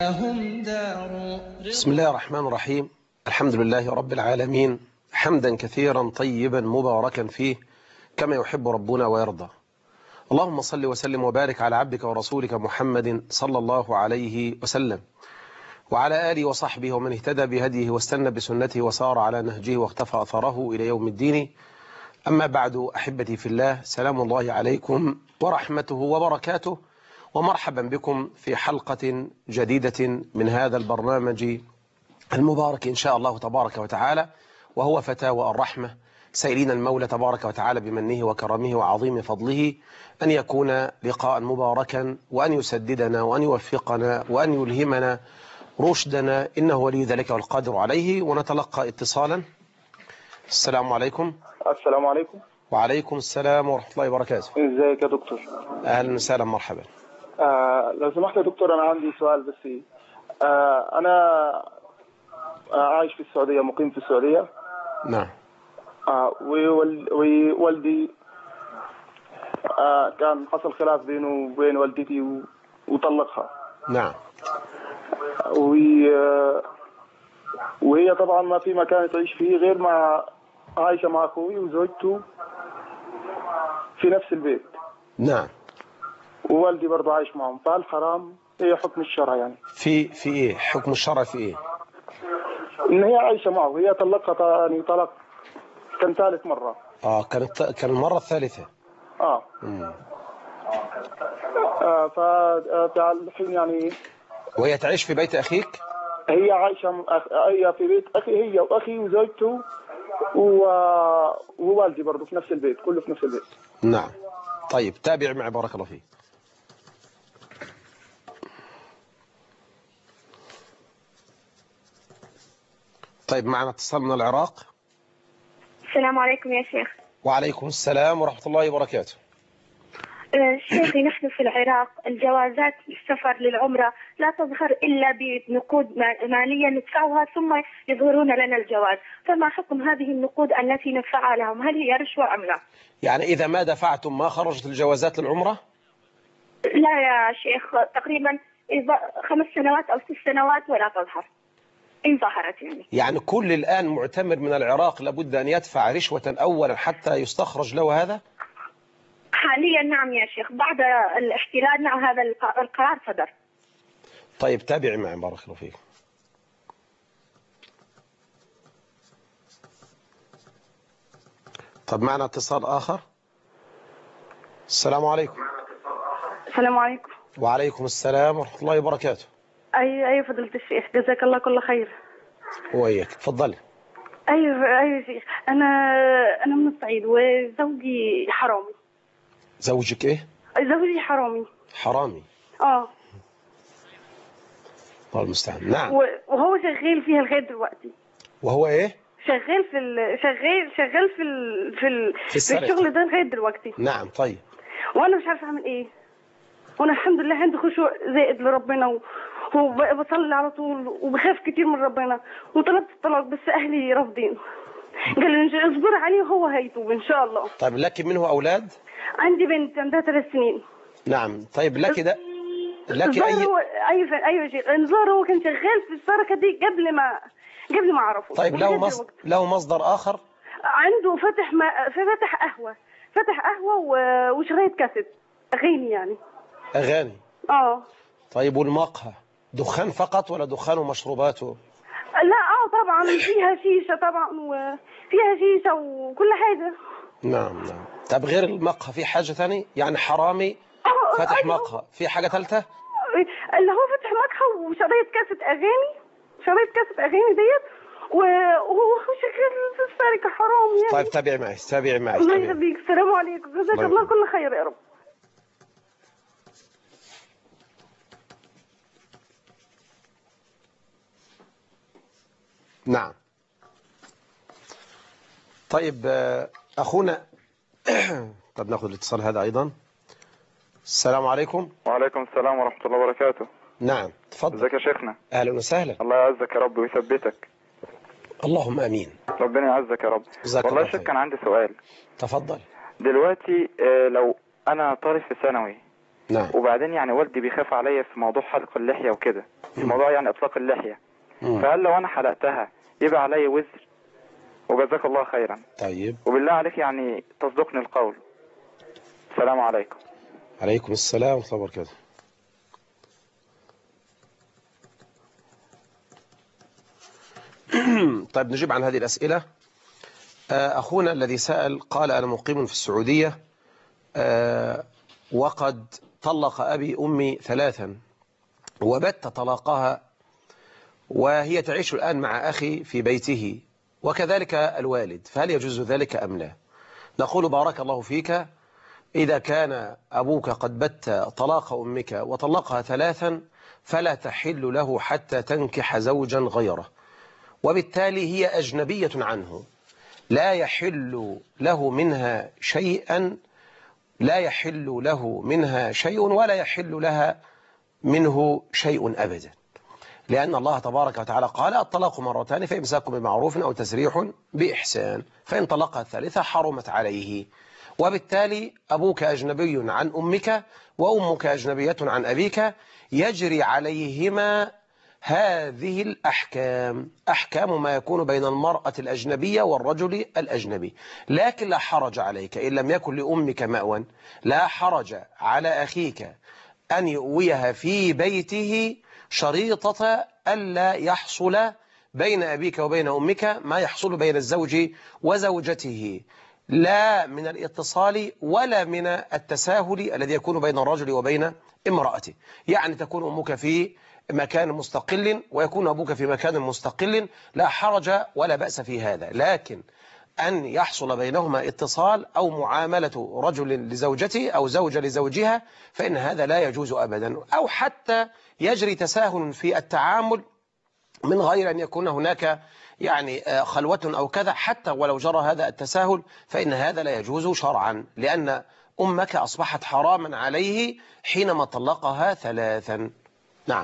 بسم الله الرحمن الرحيم. الحمد لله رب العالمين، حمدا كثيرا طيبا مباركا فيه كما يحب ربنا ويرضى. اللهم صل وسلم وبارك على عبدك ورسولك محمد صلى الله عليه وسلم وعلى آله وصحبه ومن اهتدى بهديه واستنى بسنته وسار على نهجه واختفى أثره إلى يوم الدين. أما بعد، أحبتي في الله، سلام الله عليكم ورحمته وبركاته، ومرحبا بكم في حلقة جديدة من هذا البرنامج المبارك إن شاء الله تبارك وتعالى، وهو فتاوى الرحمة، سائلين المولى تبارك وتعالى بمنه وكرمه وعظيم فضله أن يكون لقاء مباركا، وأن يسددنا وأن يوفقنا وأن يلهمنا رشدنا، إنه ولي ذلك والقادر عليه. ونتلقى اتصالا. السلام عليكم. السلام عليكم. وعليكم السلام ورحمة الله وبركاته. ازيك يا دكتور؟ أهلا وسهلا، مرحبا. لو سمحت يا دكتور، أنا عندي سؤال بس. أنا عايش في السعودية، مقيم في السعودية. نعم. ووالدي كان حصل خلاف بينه وبين والدتي وطلقها. نعم. وهي طبعا ما في مكان تعيش فيه غير مع عايشة مع أخوي وزوجته في نفس البيت. نعم. ووالدي برضه عايش معهم، فهل حرام؟ هي حكم الشرع يعني. في ايه حكم الشرع في ايه؟ ان هي عايشه معه، هي طلقها يعني طلاق كان ثالث مره. كان المره الثالثه. فالحين يعني. وهي تعيش في بيت اخيك؟ هي عايشه هي في بيت اخي، هي واخي وزوجته ووالدي برضه في نفس البيت، كله في نفس البيت. نعم. طيب تابع معي، بارك الله فيك. طيب، معنا اتصال من العراق. السلام عليكم يا شيخ. وعليكم السلام ورحمة الله وبركاته. شيخي، نحن في العراق الجوازات السفر للعمرة لا تظهر إلا بنقود مالية ندفعها ثم يظهرون لنا الجواز، فما حكم هذه النقود التي ندفعها لهم؟ هل هي رشوة أم لا؟ يعني إذا ما دفعتم ما خرجت الجوازات للعمرة؟ لا يا شيخ، تقريبا 5 سنوات أو 6 سنوات ولا تظهر، إن ظهرت يعني كل الآن معتمر من العراق لابد أن يدفع رشوة أولا حتى يستخرج له هذا؟ حاليا نعم يا شيخ، بعد الاحتلال نعم هذا القرار صدر. طيب تابعي معي، بارك الله فيك. طب معنا اتصال آخر. السلام عليكم. السلام عليكم. وعليكم السلام ورحمة الله وبركاته. أيوة فضيلة الشيخ، جزاك الله كل خير. وإياك، تفضلي. أيوة شيخ، أنا من الصعيد وزوجي حرامي. زوجك إيه؟ زوجي حرامي. حرامي؟ الله المستعان. نعم. وهو شغال فيها لغاية دلوقتي. وهو إيه؟ شغال في الشغل ده لغاية دلوقتي. نعم. طيب. وأنا مش عارفة أعمل إيه. وأنا الحمد لله عندي خشوع زائد لربنا وبصلي على طول وبخاف كتير من ربنا، وطلبت الطلاق بس أهلي رافضين. قالوا لي اصبر عليه وهو هيتوب إن شاء الله. طيب لك منه أولاد؟ عندي بنت عندها 3 سنين. نعم. طيب لك أي أيوة شيخ، انظار هو كان شغال في الشركة دي قبل ما أعرفه. طيب له مصدر آخر؟ عنده فتح قهوة وشرايط كاسيت أغاني يعني. أغاني؟ طيب والمقهى دخان فقط ولا دخان ومشروباته؟ لا طبعا فيها شيشة طبعا، وفيها شيشة وكل حاجة. نعم. طب غير المقهى في حاجة ثانية؟ يعني حرامي فتح أيوة. مقهى، في حاجة ثالثة؟ اللي هو فتح مقهى وشرايط كاسيت أغاني ديت، وهو شغال في الشركة حرام يعني. طيب تابعي معي. الله يخليك. السلام عليكم، جزاك الله كل خير يا رب. نعم. طيب أخونا طب ناخذ الاتصال هذا أيضا. السلام عليكم. وعليكم السلام ورحمة الله وبركاته. نعم تفضل. ازيك يا شيخنا؟ أهلا وسهلا. الله يعزك يا رب ويثبتك. اللهم أمين. ربنا يعزك يا رب. والله يا شيخ كان عندي سؤال. تفضل. دلوقتي لو أنا طالب في ثانوي نعم. وبعدين يعني والدي بيخاف عليا في موضوع حلق اللحية وكده، في موضوع يعني إطلاق اللحية. مم. فهل لو أنا حلقتها يبقى عليا وزر؟ وجزاك الله خيرا. طيب. وبالله عليك يعني تصدقني القول. السلام عليكم. عليكم السلام ورحمة الله وبركاته. طيب نجيب عن هذه الأسئلة. أخونا الذي سأل قال أنا مقيم في السعودية وقد طلق أبي أمي 3 وبت طلاقها، وهي تعيش الآن مع أخي في بيته وكذلك الوالد، فهل يجوز ذلك أم لا؟ نقول بارك الله فيك، إذا كان أبوك قد بت طلاق أمك وطلقها 3 فلا تحل له حتى تنكح زوجا غيره، وبالتالي هي أجنبية عنه، لا يحل له منها شيئا، لا يحل له منها شيء ولا يحل لها منه شيء أبدا، لأن الله تبارك وتعالى قال الطلاق مرتان فإمساك بمعروف أو تسريح بإحسان، فإن طلقها الثالثة حرمت عليه. وبالتالي أبوك أجنبي عن أمك وأمك أجنبية عن أبيك، يجري عليهما هذه الأحكام، أحكام ما يكون بين المرأة الأجنبية والرجل الأجنبي. لكن لا حرج عليك إن لم يكن لأمك مأوى، لا حرج على أخيك أن يؤويها في بيته شريطة ألا يحصل بين أبيك وبين أمك ما يحصل بين الزوج وزوجته، لا من الاتصال ولا من التساهل الذي يكون بين الرجل وبين امرأته. يعني تكون أمك في مكان مستقل ويكون أبوك في مكان مستقل، لا حرج ولا بأس في هذا، لكن أن يحصل بينهما اتصال أو معاملة رجل لزوجته أو زوجة لزوجها فإن هذا لا يجوز أبدا، أو حتى يجري تساهل في التعامل من غير أن يكون هناك يعني خلوة أو كذا، حتى ولو جرى هذا التساهل فإن هذا لا يجوز شرعا، لأن أمك أصبحت حراما عليه حينما طلقها 3. نعم.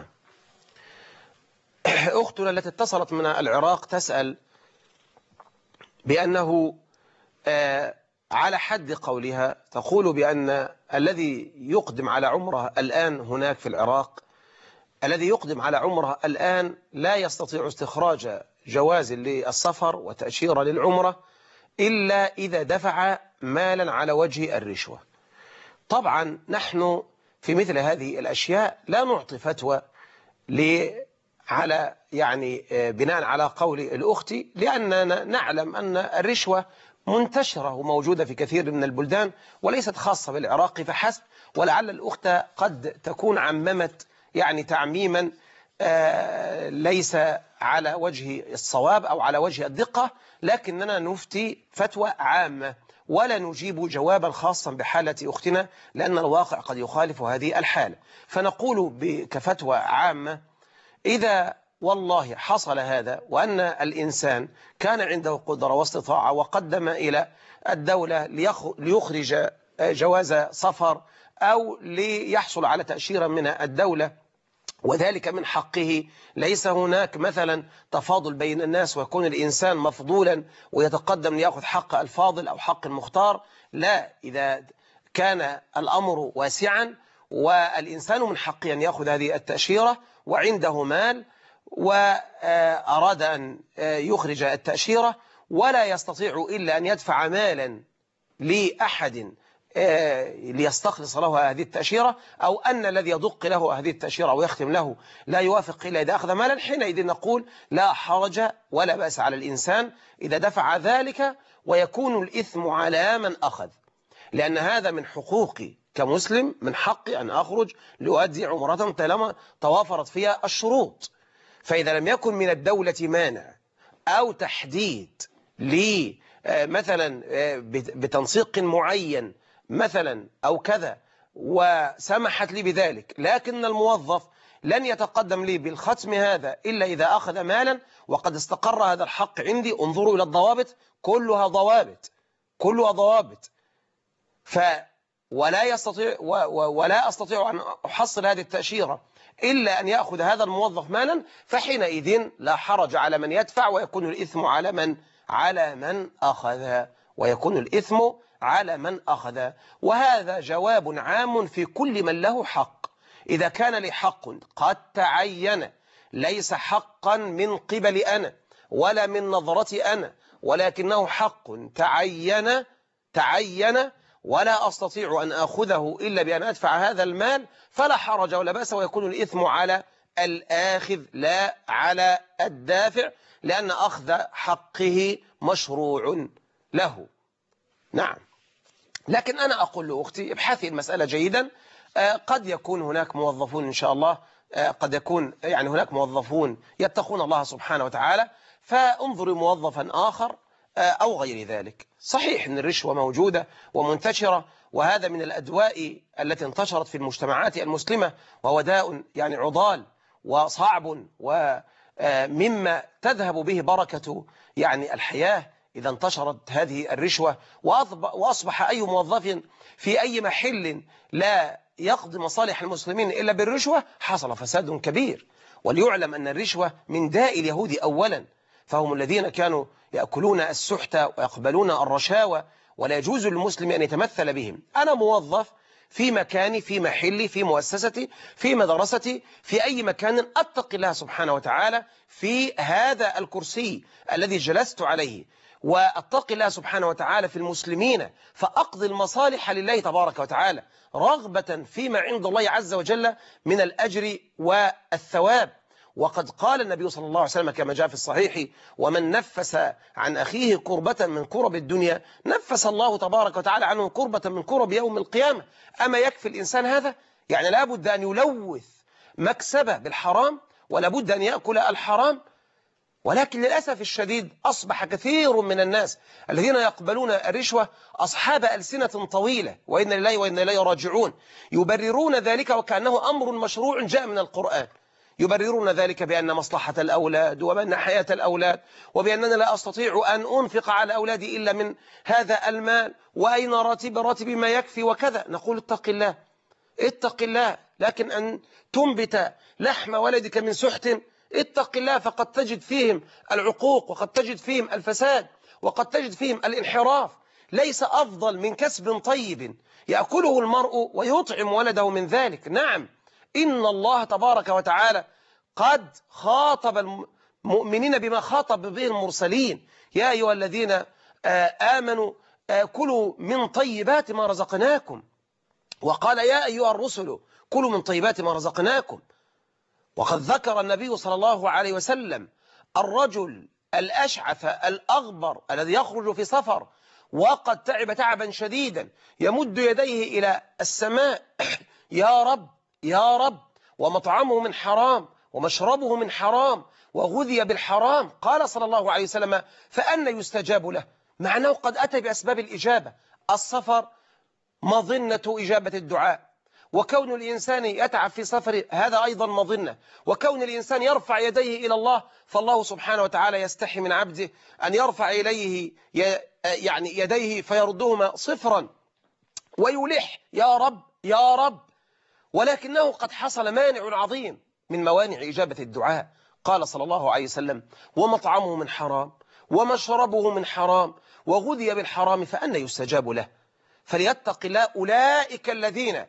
أختنا التي اتصلت من العراق تسأل بأنه على حد قولها تقول بأن الذي يقدم على عمره الآن هناك في العراق، الذي يقدم على عمره الآن لا يستطيع استخراج جواز للسفر وتأشيرة للعمرة إلا إذا دفع مالا على وجه الرشوة. طبعا نحن في مثل هذه الأشياء لا نعطي فتوى على يعني بناء على قول الأخت، لأننا نعلم أن الرشوة منتشرة وموجودة في كثير من البلدان وليست خاصة بالعراق فحسب، ولعل الأخت قد تكون عممت يعني تعميما ليس على وجه الصواب أو على وجه الدقة، لكننا نفتي فتوى عامة ولا نجيب جوابا خاصا بحالة أختنا، لأن الواقع قد يخالف هذه الحالة. فنقول كفتوى عامة إذا والله حصل هذا وأن الإنسان كان عنده قدرة واستطاعة وقدم إلى الدولة ليخرج جواز سفر أو ليحصل على تأشيرة من الدولة وذلك من حقه، ليس هناك مثلا تفاضل بين الناس ويكون الإنسان مفضولا ويتقدم ليأخذ حق الفاضل أو حق المختار، لا، إذا كان الأمر واسعا والإنسان من حقه أن يأخذ هذه التأشيرة وعنده مال وأراد أن يخرج التأشيرة ولا يستطيع إلا أن يدفع مالا لأحد ليستخلص له هذه التأشيرة، أو أن الذي يدق له هذه التأشيرة ويختم له لا يوافق إلا إذا أخذ مالا، حينئذ نقول لا حرج ولا بأس على الإنسان إذا دفع ذلك، ويكون الإثم على من أخذ، لأن هذا من حقوقي كمسلم، من حقي أن أخرج لأؤدي عمرة طالما توافرت فيها الشروط. فإذا لم يكن من الدولة مانع أو تحديد لي مثلا بتنسيق معين مثلا أو كذا وسمحت لي بذلك، لكن الموظف لن يتقدم لي بالختم هذا إلا إذا أخذ مالا وقد استقر هذا الحق عندي، انظروا إلى الضوابط، كلها ضوابط، كلها ضوابط. ولا أستطيع أن أحصل هذه التأشيرة إلا أن يأخذ هذا الموظف مالا، فحينئذ لا حرج على من يدفع ويكون الإثم على من أخذ، ويكون الإثم على من أخذ. وهذا جواب عام في كل من له حق. إذا كان لي حق قد تعين، ليس حقا من قبل أنا ولا من نظرتي أنا، ولكنه حق تعين ولا أستطيع أن أخذه إلا بأن أدفع هذا المال، فلا حرج ولا بأس، ويكون الإثم على الآخذ لا على الدافع، لأن أخذ حقه مشروع له. نعم. لكن أنا أقول لأختي ابحثي المسألة جيدا. قد يكون هناك موظفون إن شاء الله، قد يكون يعني هناك موظفون يتقون الله سبحانه وتعالى، فانظري موظفا آخر أو غير ذلك. صحيح أن الرشوة موجودة ومنتشرة، وهذا من الأدواء التي انتشرت في المجتمعات المسلمة، وهو داء يعني عضال وصعب، ومما تذهب به بركة يعني الحياة إذا انتشرت هذه الرشوة، وأصبح أي موظف في أي محل لا يقضي مصالح المسلمين إلا بالرشوة، حصل فساد كبير. وليعلم أن الرشوة من داء اليهود أولا، فهم الذين كانوا يأكلون السحت ويقبلون الرشاوى، ولا يجوز للمسلم أن يتمثل بهم. أنا موظف في مكاني، في محلي، في مؤسستي، في مدرستي، في أي مكان، أتقي الله سبحانه وتعالى في هذا الكرسي الذي جلست عليه، وأتقي الله سبحانه وتعالى في المسلمين، فأقضي المصالح لله تبارك وتعالى رغبة فيما عند الله عز وجل من الأجر والثواب. وقد قال النبي صلى الله عليه وسلم كما جاء في الصحيح: ومن نفس عن أخيه كربة من كرب الدنيا نفس الله تبارك وتعالى عنه كربة من كرب يوم القيامة. أما يكفي الإنسان هذا؟ يعني لابد أن يلوث مكسبه بالحرام، ولابد أن يأكل الحرام. ولكن للأسف الشديد أصبح كثير من الناس الذين يقبلون الرشوة أصحاب ألسنة طويلة، وإن لله وإن إليه راجعون، يبررون ذلك وكأنه أمر مشروع جاء من القرآن. يبررون ذلك بأن مصلحة الأولاد، وبأن حياة الأولاد، وبأننا لا أستطيع أن أنفق على أولادي إلا من هذا المال، وأين راتب ما يكفي وكذا. نقول اتق الله، اتق الله. لكن أن تنبت لحم ولدك من سحت، اتق الله، فقد تجد فيهم العقوق، وقد تجد فيهم الفساد، وقد تجد فيهم الانحراف. ليس أفضل من كسب طيب يأكله المرء ويطعم ولده من ذلك. نعم، إن الله تبارك وتعالى قد خاطب المؤمنين بما خاطب به المرسلين: يا أيها الذين آمنوا كلوا من طيبات ما رزقناكم. وقال: يا أيها الرسل كلوا من طيبات ما رزقناكم. وقد ذكر النبي صلى الله عليه وسلم الرجل الأشعث الأغبر الذي يخرج في سفر وقد تعب تعبا شديدا، يمد يديه إلى السماء: يا رب يا رب، ومطعمه من حرام ومشربه من حرام وغذي بالحرام. قال صلى الله عليه وسلم: فأنى يستجاب له؟ معناه قد أتى بأسباب الإجابة. السفر مظنة إجابة الدعاء، وكون الإنسان يتعب في سفره هذا أيضا مظنة، وكون الإنسان يرفع يديه إلى الله، فالله سبحانه وتعالى يستحي من عبده أن يرفع إليه يعني يديه فيردهما صفرا ويلح: يا رب يا رب. ولكنه قد حصل مانع عظيم من موانع إجابة الدعاء. قال صلى الله عليه وسلم: ومطعمه من حرام ومشربه من حرام وغذي بالحرام فأنى يستجاب له. فليتق الله أولئك الذين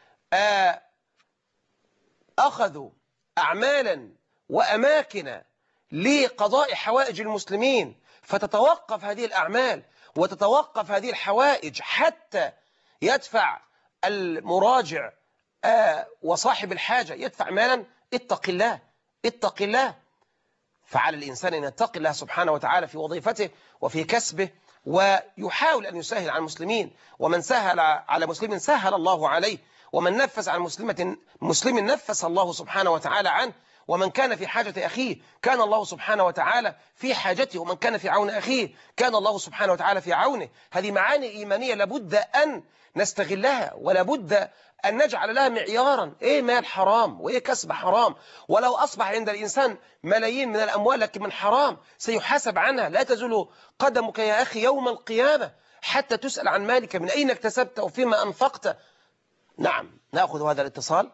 أخذوا أعمالا وأماكن لقضاء حوائج المسلمين، فتتوقف هذه الأعمال وتتوقف هذه الحوائج حتى يدفع المراجع وصاحب الحاجة يدفع مالا. اتق الله اتق الله. فعلى الإنسان أن يتقي الله سبحانه وتعالى في وظيفته وفي كسبه، ويحاول أن يسهل على المسلمين. ومن سهل على مسلم سهل الله عليه، ومن نفس عن مسلم نفس الله سبحانه وتعالى عنه. ومن كان في حاجة أخيه كان الله سبحانه وتعالى في حاجته، ومن كان في عون أخيه كان الله سبحانه وتعالى في عونه. هذه معاني إيمانية لابد أن نستغلها، ولابد أن نجعل لها معيارا. إيه مال حرام وإيه كسب حرام؟ ولو أصبح عند الإنسان ملايين من الأموال لكن من حرام سيحاسب عنها. لا تزول قدمك يا أخي يوم القيامة حتى تسأل عن مالك من أين اكتسبت وفيما أنفقت. نعم، نأخذ هذا الاتصال.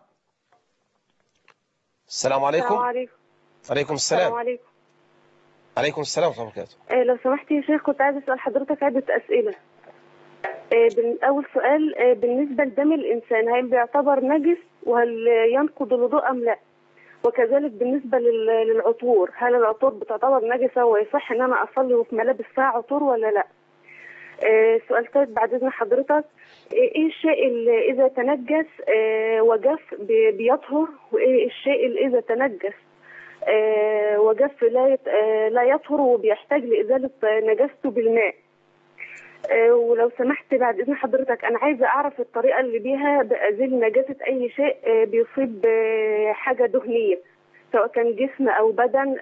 السلام عليكم. السلام عليكم. عليكم السلام. السلام عليكم. عليكم السلام ورحمة الله وبركاته. لو سمحت يا شيخ، كنت عايز أسأل حضرتك عدة أسئلة. أول سؤال بالنسبة لدم الإنسان هل بيعتبر نجس وهل ينقض الوضوء أم لا؟ وكذلك بالنسبة للعطور، هل العطور بتعتبر نجسة ويصح إن أنا أصلي وفي ملابس فيها عطور ولا لا؟ سؤال ثالث بعد إذن حضرتك، إيه الشيء اللي إذا تنجس وجف بيطهر، وإيه الشيء اللي إذا تنجس وجف لا يطهر وبيحتاج لإزالة نجاسته بالماء؟ ولو سمحت بعد إذن حضرتك أنا عايزة أعرف الطريقة اللي بيها بأزيل نجاسة أي شيء بيصيب حاجة دهنية، سواء كان جسم أو بدن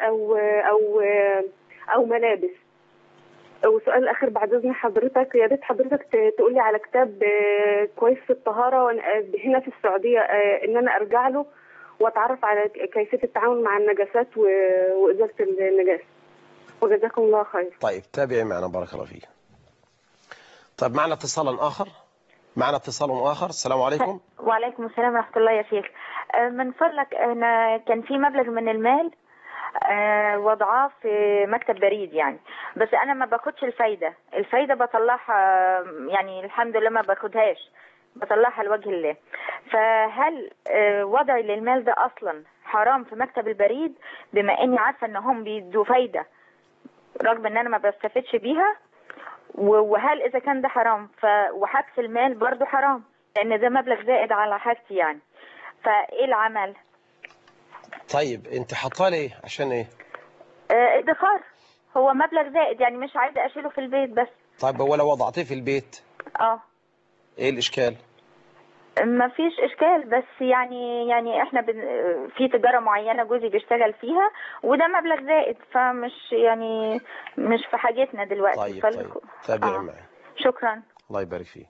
أو ملابس. وسؤال الآخر بعد إذن حضرتك، يا ريت حضرتك تقولي على كتاب كويس في الطهارة وأنا هنا في السعودية إن أنا أرجع له وأتعرف على كيفية التعامل مع النجاسات وإزالة النجاسة. وجزاكم الله خير. طيب تابعي معنا بارك الله فيك. طيب معنا اتصال آخر. السلام عليكم. وعليكم السلام ورحمة الله يا شيخ. من فضلك أنا كان في مبلغ من المال وضعاه في مكتب بريد يعني، بس أنا ما باخدش الفايدة بطلعها يعني الحمد لله ما باخدهاش، بطلعها لوجه الله. فهل وضعي للمال ده أصلا حرام في مكتب البريد بما إني عارفة إنهم بيدوا فايدة رغم إن أنا ما بستفدش بيها؟ وهل إذا كان ده حرام وحبس المال برضو حرام لأن ده مبلغ زائد على حاجتي يعني، فإيه العمل؟ طيب أنت حاطاه ليه عشان إيه؟ ادخار، هو مبلغ زائد يعني مش عايزة أشيله في البيت بس. طيب هو لو وضعتيه في البيت إيه الإشكال؟ ما فيش إشكال، بس يعني إحنا في تجارة معينة جوزي بيشتغل فيها وده مبلغ زائد فمش يعني مش في حاجتنا دلوقتي. طيب تابعي معي. شكرا. الله يبارك فيه.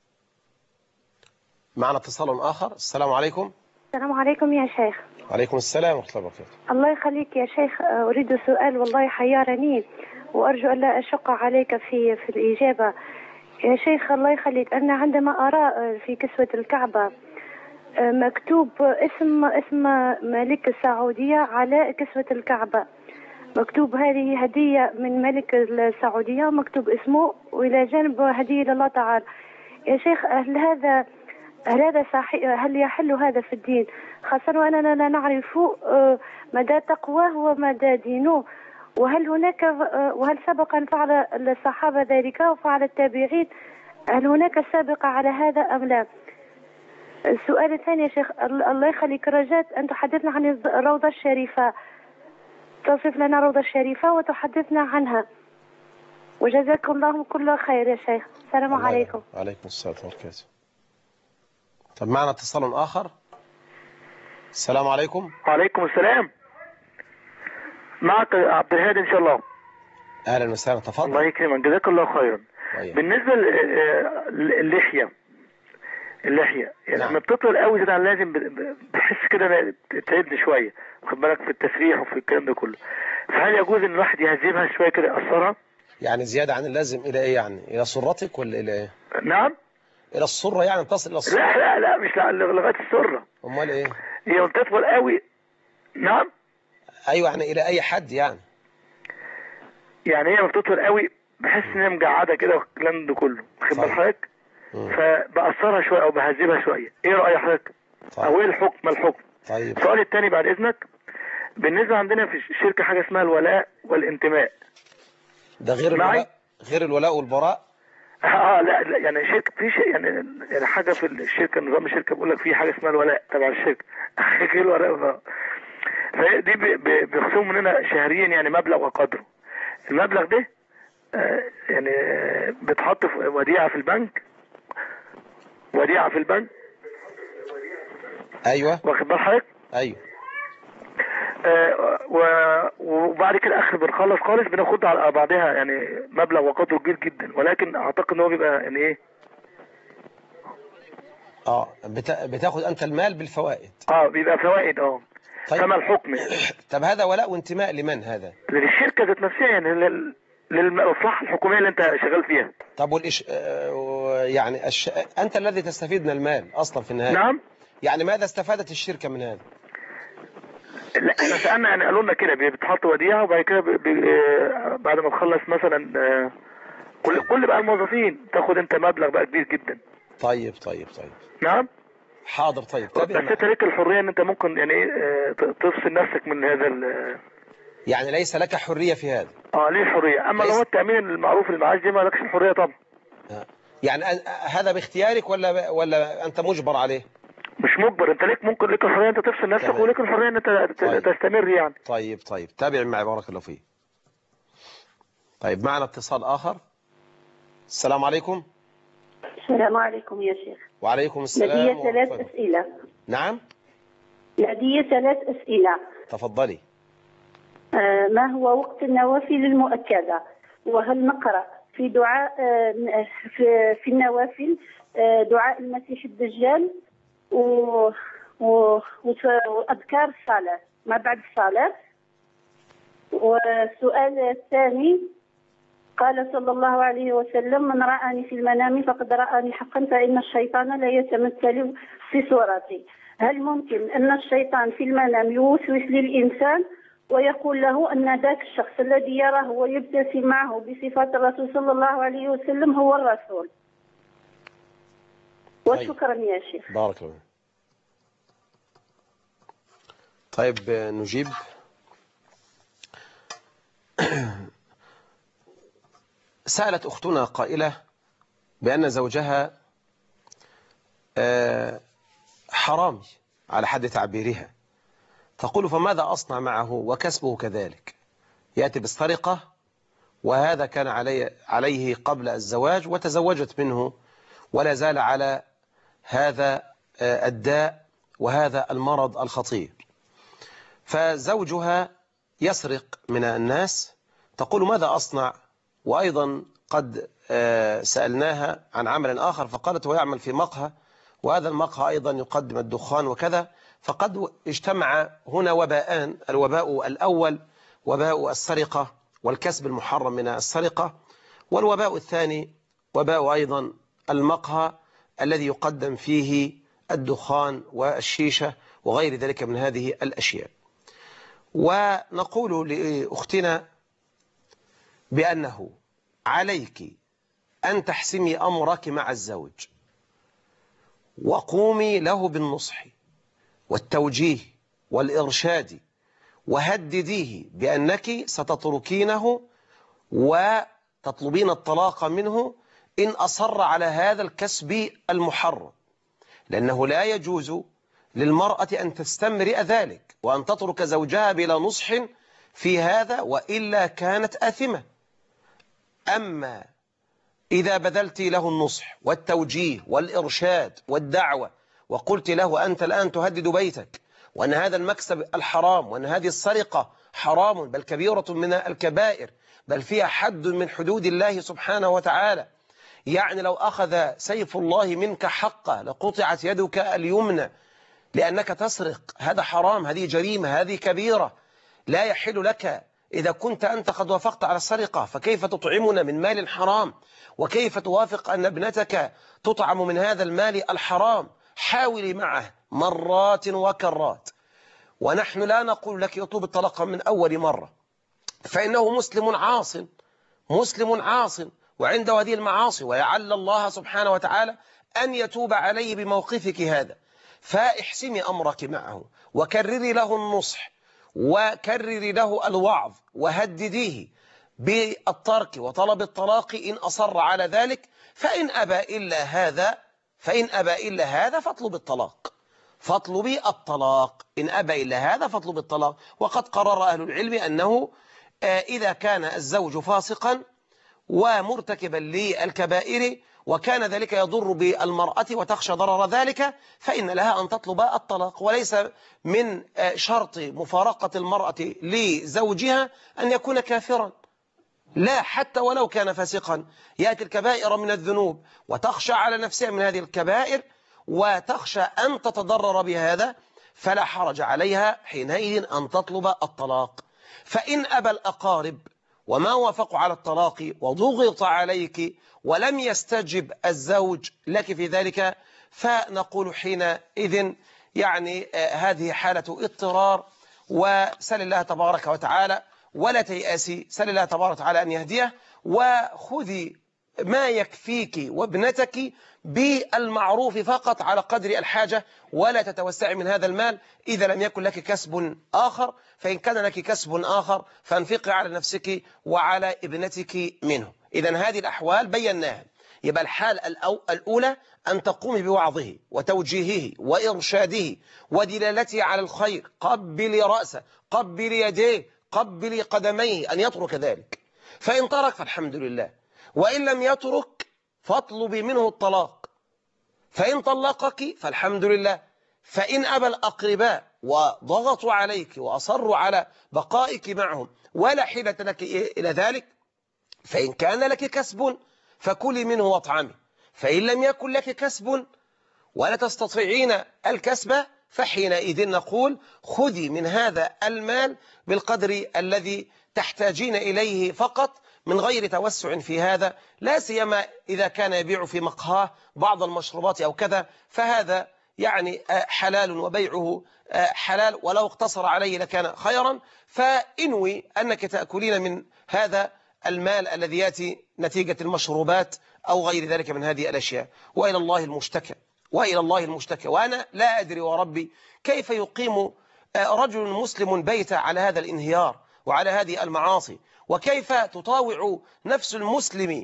معنا اتصال آخر. السلام عليكم. السلام عليكم يا شيخ. وعليكم السلام ورحمة الله وبركاته. الله يخليك يا شيخ، أريد سؤال والله حيرني وأرجو ألا أشق عليك في الإجابة. يا شيخ الله يخليك، أنا عندما أرى في كسوة الكعبة مكتوب اسم ملك السعودية على كسوة الكعبة، مكتوب هذه هدية من ملك السعودية، مكتوب اسمه وإلى جانب هدية لله تعالى. يا شيخ هل هذا صحيح؟ هل يحل هذا في الدين؟ خاصة وأننا لا نعرف مدى تقواه ومدى دينه، وهل سبق أن فعل الصحابة ذلك وفعل التابعين؟ هل هناك سابقة على هذا أم لا؟ السؤال الثاني يا شيخ الله يخليك، رجاء أن تحدثنا عن الروضة الشريفة، توصف لنا الروضة الشريفة وتحدثنا عنها، وجزاكم الله كل خير يا شيخ. السلام عليكم. وعليكم السلام ورحمة الله وبركاته. طب معنا اتصال آخر. السلام عليكم. وعليكم السلام. معك عبد الهادي إن شاء الله. أهلا وسهلا، تفضل. الله يكرمك، جزاك الله خيرا. بالنسبة للحية يعني لما بتطول قوي زي لازم بحس كده تعبني شوية، واخد بالك في التسريح وفي الكلام ده كله، فهل يجوز ان الواحد يهذبها شوية كده يقصرها؟ يعني زيادة عن اللازم إلى إيه يعني؟ إلى سرتك ولا إلى إيه؟ نعم؟ إلى السرة يعني، تصل إلى السرة؟ لا مش لغاية السرة. أمال إيه؟ هي بتطول قوي. نعم؟ أيوة يعني إلى أي حد يعني؟ يعني هي بتطول قوي بحس ان هي مجعده كده والكلام ده كله، واخد بال حضرتك؟ فبقصرها شويه او بهذبها شويه، ايه راي حضرتك؟ او ايه الحكم؟ طيب. السؤال الثاني بعد اذنك، بالنسبه عندنا في الشركه حاجه اسمها الولاء والانتماء. ده غير الولاء والبراء؟ لا يعني شركه في شيء يعني حاجه في الشركه، نظام الشركه بيقول لك في حاجه اسمها الولاء تبع الشركه غير الولاء والبراء. فدي بيخصموا مننا شهريا يعني مبلغ وقدره. المبلغ ده يعني بتحط في وديعة في البنك. ايوه واخد بال حضرتك؟ ايوه. وبعد كده اخر بنخلص خالص بناخد على بعضها يعني مبلغ وقدره كبير جدا، ولكن اعتقد ان هو بيبقى يعني ايه بتاخد انت المال بالفوائد. بيبقى فوائد. طيب. كما الحكم. طب هذا ولاء وانتماء لمن هذا؟ للشركة ذات نفسها يعني للمصلحة الحكومية اللي انت شغال فيها. طب يعني انت الذي تستفيد من المال اصلا في النهاية. نعم. يعني ماذا استفادت الشركة من هذا؟ لا احنا سألنا يعني قالوا لنا كده بتحط وديعة وبعد كده بعد ما تخلص مثلا كل بقى الموظفين تاخد انت مبلغ بقى كبير جدا. طيب. نعم. حاضر. طيب بس انت ليك الحريه ان انت ممكن يعني ايه تفصل نفسك من هذا يعني ليس لك حرية في هذا؟ ليه الحريه، اما لو هو التامين المعروف المعاش دي ما لكش الحريه طبعا. يعني هذا باختيارك ولا انت مجبر عليه؟ مش مجبر، انت ممكن ليك الحريه انت تفصل نفسك، تمام. وليك الحريه ان انت تستمر يعني. طيب تابع معي بارك الله فيك. طيب معنا اتصال آخر. السلام عليكم. السلام عليكم يا شيخ. وعليكم السلام. لدي 3 أسئلة. نعم. لدي 3 أسئلة. تفضلي. ما هو وقت النوافل المؤكدة؟ وهل نقرأ في دعاء في النوافل دعاء المسيح الدجال وأذكار الصلاة ما بعد الصلاة؟ والسؤال الثاني، قال صلى الله عليه وسلم: من رآني في المنام فقد رآني حقا، فإن الشيطان لا يتمثل في صورتي. هل ممكن أن الشيطان في المنام يوسوس للإنسان ويقول له أن ذاك الشخص الذي يراه ويبتسم معه بصفات الرسول صلى الله عليه وسلم هو الرسول؟ وشكرا يا شيخ. بارك الله. طيب نجيب. سألت أختنا قائلة بأن زوجها حرامي على حد تعبيرها، تقول: فماذا أصنع معه وكسبه كذلك؟ يأتي بالسرقة، وهذا كان عليه قبل الزواج، وتزوجت منه ولا زال على هذا الداء وهذا المرض الخطير. فزوجها يسرق من الناس، تقول: ماذا أصنع؟ وأيضا قد سألناها عن عمل آخر فقالت: هو يعمل في مقهى، وهذا المقهى أيضا يقدم الدخان وكذا. فقد اجتمع هنا وباءان: الوباء الأول وباء السرقة والكسب المحرم من السرقة، والوباء الثاني وباء أيضا المقهى الذي يقدم فيه الدخان والشيشة وغير ذلك من هذه الأشياء. ونقول لأختنا بأنه عليك أن تحسمي أمرك مع الزوج، وقومي له بالنصح والتوجيه والإرشاد، وهدديه بأنك ستتركينه وتطلبين الطلاق منه إن أصر على هذا الكسب المحرم، لأنه لا يجوز للمرأة أن تستمرئ ذلك وأن تترك زوجها بلا نصح في هذا، وإلا كانت آثمة. أما إذا بذلت له النصح والتوجيه والإرشاد والدعوة وقلت له: أنت الآن تهدد بيتك، وأن هذا المكسب الحرام، وأن هذه السرقة حرام، بل كبيرة من الكبائر، بل فيها حد من حدود الله سبحانه وتعالى، يعني لو أخذ سيف الله منك حقه لقطعت يدك اليمنى لأنك تسرق، هذا حرام، هذه جريمة، هذه كبيرة، لا يحل لك. إذا كنت أنت قد وافقت على السرقة فكيف تطعمنا من مال حرام؟ وكيف توافق أن ابنتك تطعم من هذا المال الحرام؟ حاولي معه مرات وكرات، ونحن لا نقول لك يطلب الطلاق من أول مرة، فإنه مسلم عاص وعنده هذه المعاصي، ويعل الله سبحانه وتعالى أن يتوب عليه بموقفك هذا. فاحسمي أمرك معه، وكرري له النصح، وكرري له الوعظ، وهدديه بالترك وطلب الطلاق إن أصر على ذلك. فإن أبى إلا هذا فاطلب الطلاق، فاطلبي الطلاق. إن أبى إلا هذا فاطلب الطلاق. وقد قرر أهل العلم أنه إذا كان الزوج فاسقا ومرتكبا للكبائر وكان ذلك يضر بالمرأة وتخشى ضرر ذلك، فإن لها أن تطلب الطلاق، وليس من شرط مفارقة المرأة لزوجها أن يكون كافرا، لا، حتى ولو كان فاسقا. يأتي الكبائر من الذنوب وتخشى على نفسها من هذه الكبائر وتخشى أن تتضرر بهذا، فلا حرج عليها حينئذ أن تطلب الطلاق. فإن أبى الأقارب وما وافقوا على الطلاق وضغط عليك ولم يستجب الزوج لك في ذلك، فنقول حينئذ يعني هذه حالة اضطرار، وسل الله تبارك وتعالى ولا تيأسي، سل الله تبارك وتعالى أن يهديه، وخذي ما يكفيك وابنتك بالمعروف فقط على قدر الحاجة، ولا تتوسعي من هذا المال إذا لم يكن لك كسب آخر. فإن كان لك كسب آخر فانفقي على نفسك وعلى ابنتك منه. إذا هذه الأحوال بيناها. يبقى الحال الأولى أن تقومي بوعظه وتوجيهه وإرشاده ودلالته على الخير. قبلي رأسه، قبلي يديه، قبلي قدميه، أن يترك ذلك. فإن ترك فالحمد لله، وإن لم يترك فاطلبي منه الطلاق. فإن طلقك فالحمد لله. فإن أبى الأقرباء وضغطوا عليك وأصروا على بقائك معهم ولا حيلة لك إلى ذلك، فإن كان لك كسب فكلي منه واطعمي. فإن لم يكن لك كسب ولا تستطيعين الكسب فحينئذ نقول خذي من هذا المال بالقدر الذي تحتاجين إليه فقط، من غير توسع في هذا، لا سيما إذا كان يبيع في مقهاه بعض المشروبات أو كذا، فهذا يعني حلال وبيعه حلال، ولو اقتصر عليه لكان خيرا. فإنوي أنك تأكلين من هذا المال الذي يأتي نتيجة المشروبات أو غير ذلك من هذه الأشياء. وإلى الله المشتكى، وإلى الله المشتكى. وأنا لا أدري وربي كيف يقيم رجل مسلم بيت على هذا الانهيار وعلى هذه المعاصي، وكيف تطاوع نفس المسلم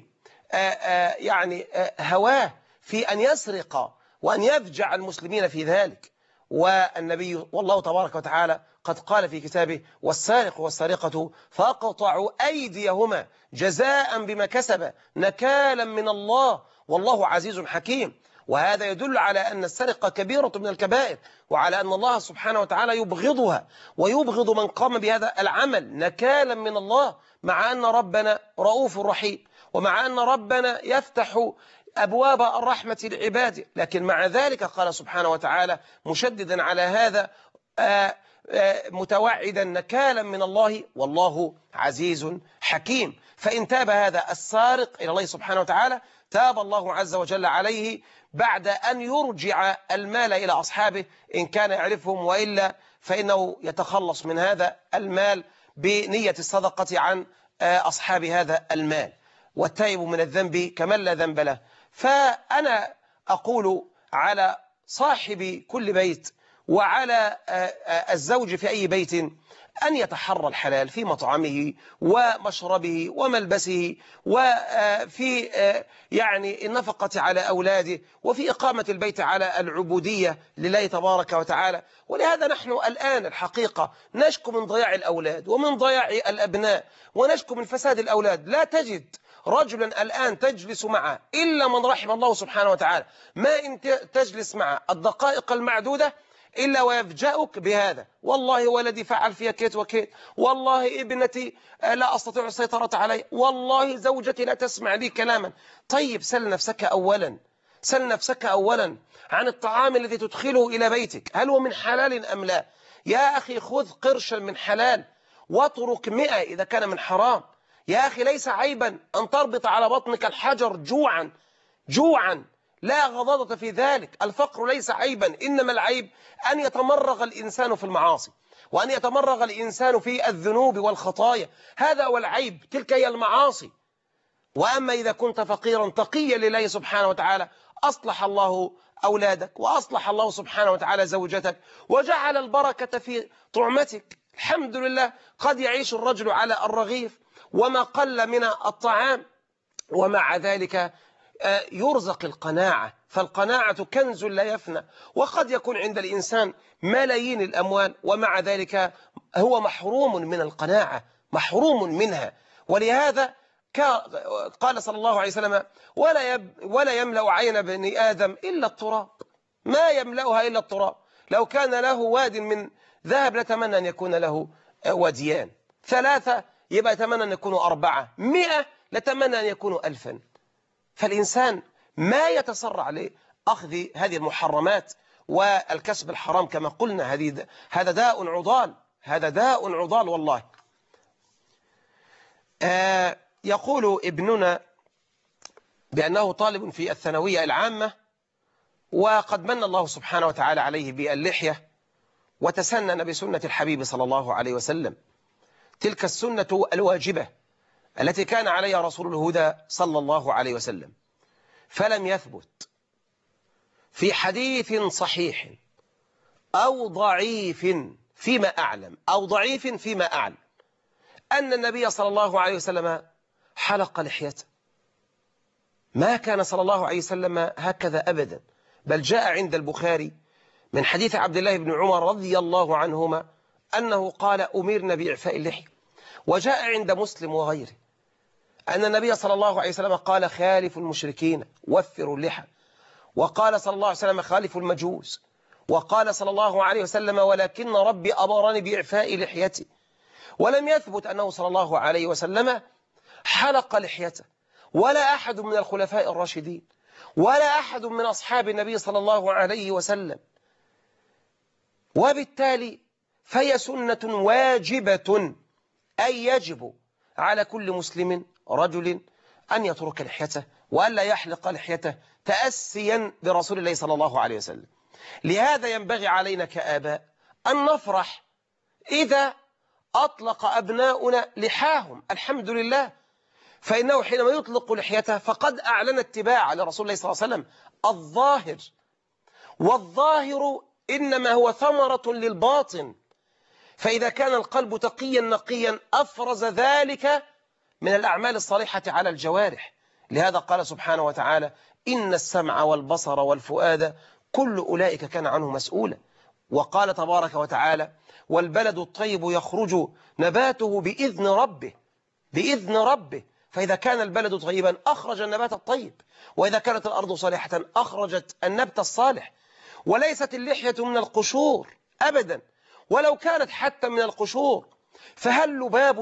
يعني هواه في أن يسرق وأن يفجع المسلمين في ذلك. والنبي والله تبارك وتعالى قد قال في كتابه: والسارق والسارقة فاقطعوا أيديهما جزاء بما كسب نكالا من الله والله عزيز حكيم. وهذا يدل على أن السرقة كبيرة من الكبائر، وعلى أن الله سبحانه وتعالى يبغضها ويبغض من قام بهذا العمل نكالا من الله، مع أن ربنا رؤوف رحيم، ومع أن ربنا يفتح أبواب الرحمة لعباده. لكن مع ذلك قال سبحانه وتعالى مشددا على هذا متوعدا نكالا من الله والله عزيز حكيم. فإن تاب هذا السارق إلى الله سبحانه وتعالى تاب الله عز وجل عليه بعد أن يرجع المال إلى أصحابه إن كان يعرفهم، وإلا فإنه يتخلص من هذا المال بنية الصدقة عن أصحاب هذا المال. والتائب من الذنب كمن لا ذنب له. فأنا أقول على صاحب كل بيت وعلى الزوج في أي بيت أن يتحرى الحلال في مطعمه ومشربه وملبسه، وفي يعني النفقة على أولاده، وفي إقامة البيت على العبودية لله تبارك وتعالى. ولهذا نحن الآن الحقيقة نشكو من ضياع الأولاد ومن ضياع الأبناء، ونشكو من فساد الأولاد. لا تجد رجلا الآن تجلس معه إلا من رحم الله سبحانه وتعالى، ما إن تجلس معه الدقائق المعدودة إلا ويفجأك بهذا: والله ولدي فعل فيها كيت وكيت، والله ابنتي لا أستطيع السيطرة علي، والله زوجتي لا تسمع لي كلاما. طيب سل نفسك أولا، سل نفسك أولا عن الطعام الذي تدخله إلى بيتك، هل هو من حلال أم لا؟ يا أخي خذ قرشا من حلال واترك 100 إذا كان من حرام. يا أخي ليس عيبا أن تربط على بطنك الحجر جوعا جوعا، لا غضاضة في ذلك. الفقر ليس عيبا، إنما العيب أن يتمرغ الإنسان في المعاصي، وأن يتمرغ الإنسان في الذنوب والخطايا، هذا هو العيب، تلك هي المعاصي. وأما إذا كنت فقيرا تقيا لله سبحانه وتعالى أصلح الله أولادك، وأصلح الله سبحانه وتعالى زوجتك، وجعل البركة في طعمتك. الحمد لله، قد يعيش الرجل على الرغيف وما قل من الطعام، ومع ذلك يرزق القناعة، فالقناعة كنز لا يفنى. وقد يكون عند الإنسان ملايين الأموال ومع ذلك هو محروم من القناعة، محروم منها. ولهذا قال صلى الله عليه وسلم: ولا يملأ عين بني آدم إلا التراب، ما يملأها إلا التراب. لو كان له واد من ذهب لتمنى أن يكون له وديان، 3 يبقى يتمنى أن يكونوا 4، 100 لتمنى أن يكونوا 1000. فالإنسان ما يتسرع لأخذ هذه المحرمات والكسب الحرام كما قلنا. هذا داء عضال، هذا داء عضال والله. يقول ابننا بأنه طالب في الثانوية العامة، وقد من الله سبحانه وتعالى عليه باللحية، وتسنن بسنة الحبيب صلى الله عليه وسلم، تلك السنة الواجبة التي كان عليها رسول الهدى صلى الله عليه وسلم، فلم يثبت في حديث صحيح أو ضعيف فيما أعلم أن النبي صلى الله عليه وسلم حلق لحيته. ما كان صلى الله عليه وسلم هكذا أبدا، بل جاء عند البخاري من حديث عبد الله بن عمر رضي الله عنهما أنه قال أمرنا بإعفاء اللحية. وجاء عند مسلم وغيره أن النبي صلى الله عليه وسلم قال خالفوا المشركين وفروا اللحى، وقال صلى الله عليه وسلم خالفوا المجوس، وقال صلى الله عليه وسلم ولكن ربي أمرني بإعفاء لحيتي. ولم يثبت أنه صلى الله عليه وسلم حلق لحيته، ولا أحد من الخلفاء الراشدين، ولا أحد من أصحاب النبي صلى الله عليه وسلم. وبالتالي فهي سنة واجبة، أي يجب على كل مسلم رجل أن يترك لحيته وألا يحلق لحيته تأسيا برسول الله صلى الله عليه وسلم. لهذا ينبغي علينا كآباء أن نفرح إذا أطلق أبناؤنا لحاهم، الحمد لله، فإنه حينما يطلق لحيته فقد أعلن اتباع لرسول الله صلى الله عليه وسلم الظاهر، والظاهر إنما هو ثمرة للباطن، فإذا كان القلب تقيا نقيا أفرز ذلك من الأعمال الصالحة على الجوارح. لهذا قال سبحانه وتعالى إن السمع والبصر والفؤاد كل أولئك كان عنه مسؤولا. وقال تبارك وتعالى والبلد الطيب يخرج نباته بإذن ربه، فإذا كان البلد طيبا أخرج النبات الطيب، وإذا كانت الأرض صالحة أخرجت النبت الصالح. وليست اللحية من القشور أبدا، ولو كانت حتى من القشور فهل لباب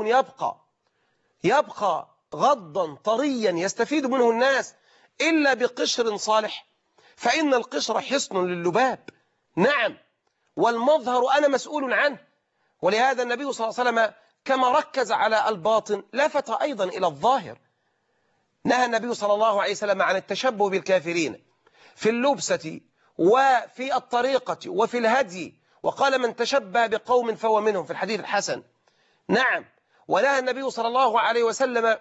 يبقى غضا طريا يستفيد منه الناس إلا بقشر صالح؟ فإن القشر حصن لللباب، نعم، والمظهر أنا مسؤول عنه. ولهذا النبي صلى الله عليه وسلم كما ركز على الباطن لفت أيضا إلى الظاهر. نهى النبي صلى الله عليه وسلم عن التشبه بالكافرين في اللبسة وفي الطريقة وفي الهدي، وقال من تشبه بقوم فهو منهم في الحديث الحسن، نعم. ونهى النبي صلى الله عليه وسلم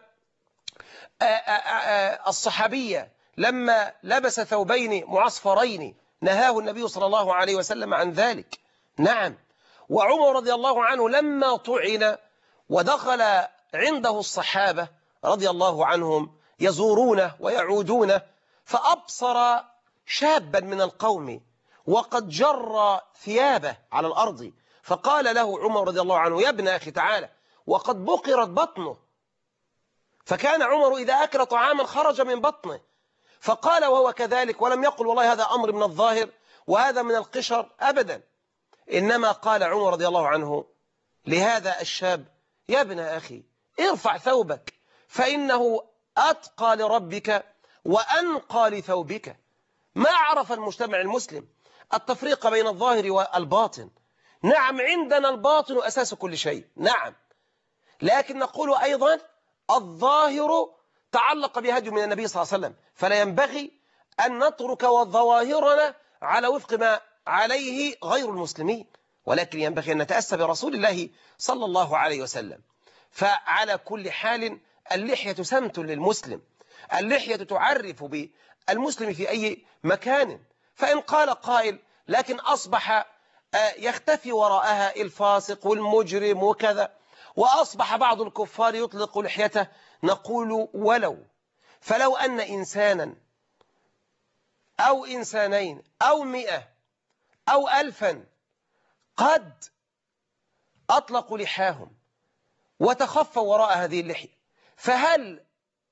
الصحابية لما لبس ثوبين معصفرين، نهاه النبي صلى الله عليه وسلم عن ذلك، نعم. وعمر رضي الله عنه لما طعن ودخل عنده الصحابة رضي الله عنهم يزورونه ويعودونه، فأبصر شابا من القوم وقد جر ثيابه على الأرض، فقال له عمر رضي الله عنه يا ابن أخي تعالى وقد بقرت بطنه. فكان عمر إذا أكل طعاما خرج من بطنه، فقال وهو كذلك، ولم يقل والله هذا أمر من الظاهر وهذا من القشر أبدا، إنما قال عمر رضي الله عنه لهذا الشاب يا ابن أخي ارفع ثوبك فإنه أتقى لربك وأنقى لثوبك. ما عرف المجتمع المسلم التفريق بين الظاهر والباطن. نعم عندنا الباطن أساس كل شيء، نعم، لكن نقول أيضا الظاهر تعلق بهدي من النبي صلى الله عليه وسلم، فلا ينبغي أن نترك ظواهرنا على وفق ما عليه غير المسلمين، ولكن ينبغي أن نتأسى برسول الله صلى الله عليه وسلم. فعلى كل حال اللحية سمت للمسلم، اللحية تعرف بالمسلم في أي مكان. فإن قال قائل لكن أصبح يختفي وراءها الفاسق والمجرم وكذا، وأصبح بعض الكفار يطلق لحيته، نقول فلو أن إنسانا أو إنسانين أو 100 أو 1000 قد أطلقوا لحاهم وتخفوا وراء هذه اللحية، فهل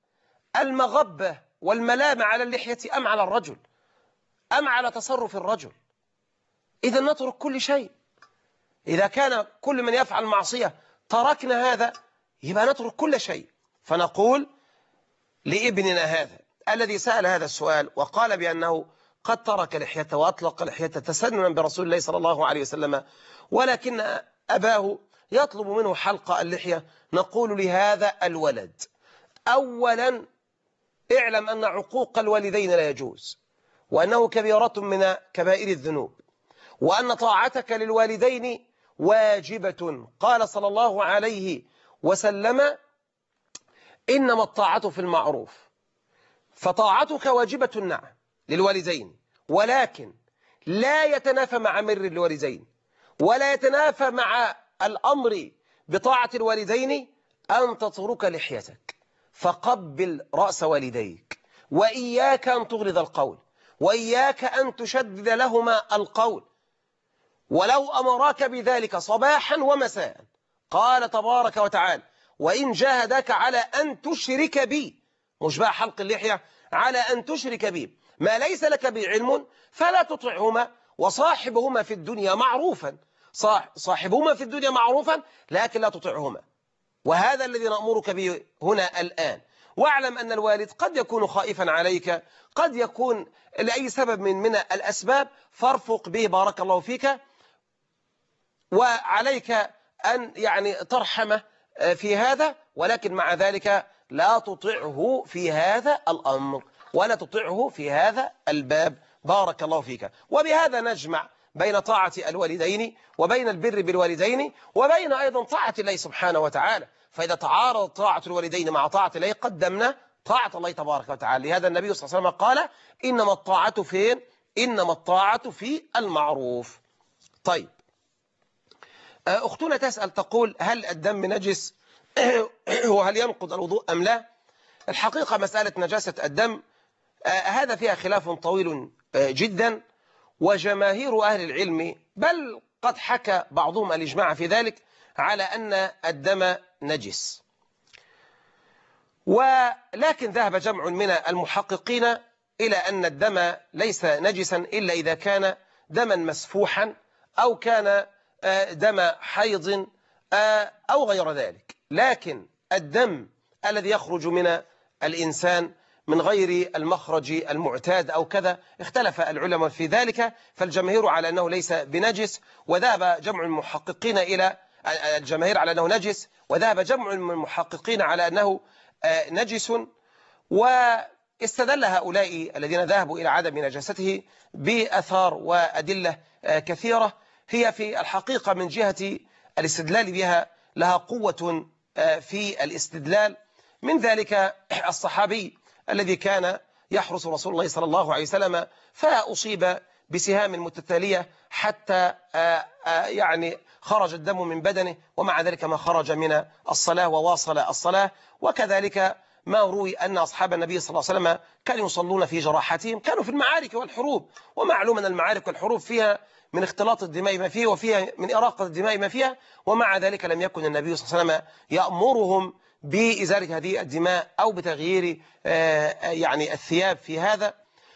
المغبة والملامة على اللحية أم على الرجل أم على تصرف الرجل؟ إذا نترك كل شيء. إذا كان كل من يفعل معصية تركنا هذا يبقى نترك كل شيء. فنقول لابننا هذا الذي سأل هذا السؤال وقال بأنه قد ترك لحيته وأطلق لحيته تسننا برسول الله صلى الله عليه وسلم، ولكن أباه يطلب منه حلق اللحية، نقول لهذا الولد أولا اعلم أن عقوق الوالدين لا يجوز، وأنه كبيرة من كبائر الذنوب، وأن طاعتك للوالدين واجبة. قال صلى الله عليه وسلم إنما الطاعة في المعروف، فطاعتك واجبة نعم للوالدين، ولكن لا يتنافى مع مر الوالدين ولا يتنافى مع الأمر بطاعة الوالدين أن تترك لحيتك، فقبل رأس والديك، وإياك أن تغلظ القول، وإياك أن تشدد لهما القول، ولو أمراك بذلك صباحا ومساء. قال تبارك وتعالى: وإن جاهداك على أن تشرك بي، مش بقى حلق اللحية، على أن تشرك بي ما ليس لك به علم فلا تطعهما وصاحبهما في الدنيا معروفا. صاحبهما في الدنيا معروفا لكن لا تطعهما، وهذا الذي نأمرك به هنا الآن. واعلم أن الوالد قد يكون خائفا عليك، قد يكون لأي سبب من الأسباب، فارفق به بارك الله فيك، وعليك أن يعني ترحمه في هذا، ولكن مع ذلك لا تطعه في هذا الأمر ولا تطعه في هذا الباب بارك الله فيك. وبهذا نجمع بين طاعة الوالدين وبين البر بالوالدين وبين أيضا طاعة الله سبحانه وتعالى. فإذا تعارض طاعة الوالدين مع طاعة الله قدمنا طاعة الله تبارك وتعالى. لهذا النبي صلى الله عليه وسلم قال: إنما الطاعة فين؟ إنما الطاعة في المعروف. طيب، أختنا تسأل تقول: هل الدم نجس وهل ينقض الوضوء أم لا؟ الحقيقة مسألة نجاسة الدم هذا فيها خلاف طويل جدا، وجماهير أهل العلم بل قد حكى بعضهم الإجماع في ذلك على أن الدم نجس، ولكن ذهب جمع من المحققين إلى أن الدم ليس نجسا إلا إذا كان دما مسفوحا أو كان دم حيض أو غير ذلك. لكن الدم الذي يخرج من الإنسان من غير المخرج المعتاد أو كذا اختلف العلماء في ذلك، فالجماهير على أنه ليس بنجس، وذهب جمع المحققين إلى الجماهير على أنه نجس، وذهب جمع المحققين على أنه نجس. واستدل هؤلاء الذين ذهبوا إلى عدم نجاسته بأثار وأدلة كثيرة هي في الحقيقة من جهة الاستدلال بها لها قوة في الاستدلال. من ذلك الصحابي الذي كان يحرس رسول الله صلى الله عليه وسلم فأصيب بسهام متتالية حتى يعني خرج الدم من بدنه، ومع ذلك ما خرج من الصلاة وواصل الصلاة. وكذلك ما روي أن أصحاب النبي صلى الله عليه وسلم كانوا يصلون في جراحاتهم، كانوا في المعارك والحروب، ومعلوم أن المعارك والحروب فيها من اختلاط الدماء ما فيه وفيها من إراقة الدماء ما فيها، ومع ذلك لم يكن النبي صلى الله عليه وسلم يأمرهم بإزالة هذه الدماء أو بتغيير يعني الثياب في هذا.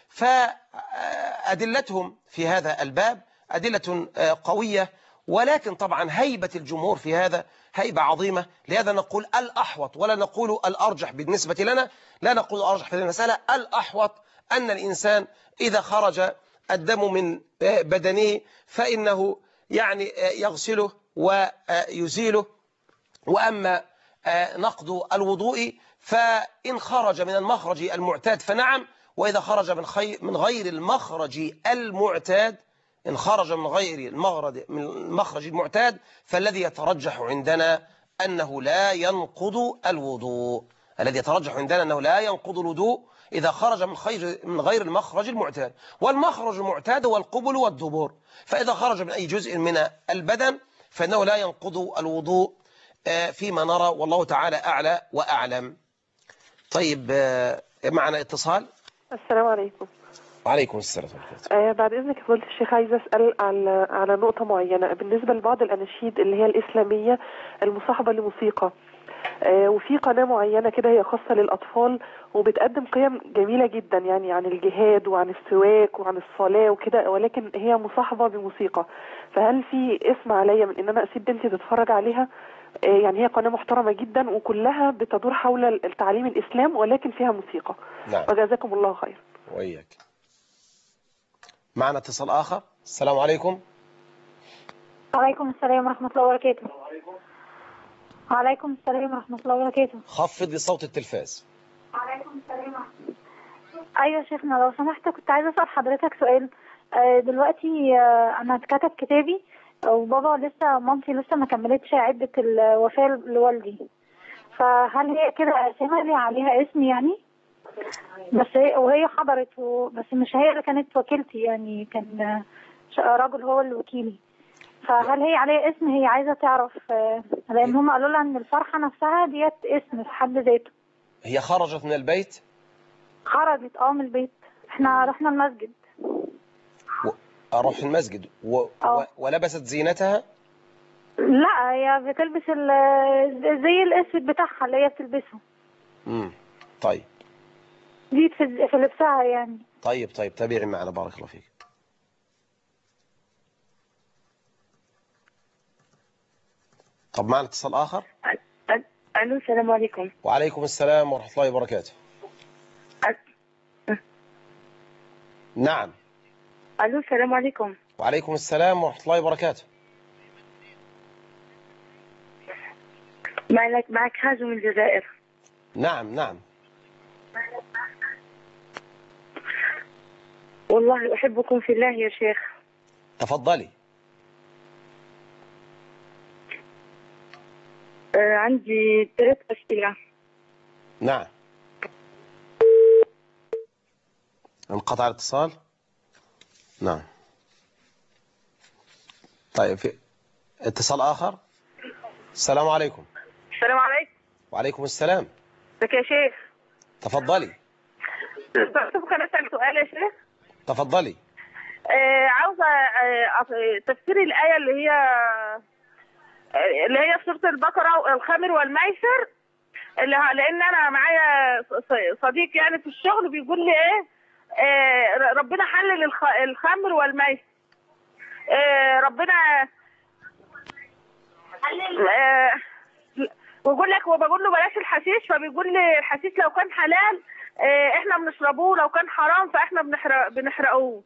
فأدلتهم في هذا الباب أدلة قوية، ولكن طبعا هيبة الجمهور في هذا هيبة عظيمة. لهذا نقول الأحوط ولا نقول الأرجح بالنسبة لنا، لا نقول الأرجح في المسألة، الأحوط أن الإنسان إذا خرج الدم من بدنه فإنه يعني يغسله ويزيله. وأما نقض الوضوء فإن خرج من المخرج المعتاد فنعم، وإذا خرج من غير المخرج المعتاد، إن خرج من غير المخرج المعتاد فالذي يترجح عندنا أنه لا ينقض الوضوء. الذي يترجح عندنا أنه لا ينقض الوضوء إذا خرج من غير المخرج المعتاد، والمخرج المعتاد هو القبل والدبر، فإذا خرج من أي جزء من البدن فإنه لا ينقض الوضوء فيما نرى، والله تعالى أعلى وأعلم. طيب، معنا اتصال. السلام عليكم. وعليكم السلام. بعد إذنك فضيلة الشيخ، عايزة أسأل على نقطة معينة بالنسبة لبعض الأناشيد اللي هي الإسلامية المصاحبة لموسيقى، وفي قناة معينة كده هي خاصة للأطفال وبتقدم قيم جميلة جدا، يعني عن الجهاد وعن السواك وعن الصلاة وكده، ولكن هي مصاحبة بموسيقى، فهل في اسم عليا من إن أنا أسيب بنتي تتفرج عليها؟ يعني هي قناة محترمة جدا وكلها بتدور حول التعليم الإسلام ولكن فيها موسيقى. نعم. وجزاكم الله خير. وإياك. معنا اتصال آخر. السلام عليكم. وعليكم السلام ورحمة الله وبركاته. وعليكم السلام ورحمة الله وبركاته. خفض صوت التلفاز. وعليكم السلام ورحمة الله. أيوة يا شيخنا، لو سمحت كنت عايزة أسأل حضرتك سؤال. دلوقتي أنا اتكتب كتابي وبابا مامتي لسه ما كملتش عدة الوفاة لوالدي، فهل هي كده آثمة لي عليها اسم يعني؟ بس وهي حضرت بس مش هي اللي كانت وكيلتي يعني، كان راجل هو اللي وكيلي. فهل هي عليها اسم؟ هي عايزة تعرف لأن هم قالوا لها إن الفرحة نفسها ديت اسم في حد ذاته. هي خرجت من البيت؟ خرجت من البيت. احنا رحنا المسجد. أروح المسجد ولبست زينتها؟ لا، هي بتلبس زي الاسود بتاعها اللي هي بتلبسه. طيب دي في لبسها يعني. طيب تابعي معنا بارك الله فيك. طب معنا اتصال آخر. ألو السلام عليكم. وعليكم السلام ورحمة الله وبركاته. نعم. ألو السلام عليكم. وعليكم السلام ورحمة الله وبركاته. معك هاجم من الجزائر. نعم. والله أحبكم في الله يا شيخ. تفضلي. عندي 3 أسئلة. نعم. انقطع الاتصال. نعم. طيب في اتصال آخر. السلام عليكم. السلام عليكم. وعليكم السلام. ازيك يا شيخ؟ تفضلي. ممكن أسأل سؤال يا شيخ؟ تفضلي. عاوزة تفسير الآية اللي هي في سورة البقرة، الخمر والميسر، لأن أنا معايا صديق يعني في الشغل بيقول لي ربنا حلل الخمر والميسر. ربنا ويقول لك، وبقول له بلاش الحشيش، فبيقول لي الحشيش لو كان حلال احنا بنشربوه، لو كان حرام فاحنا بنحرقوه.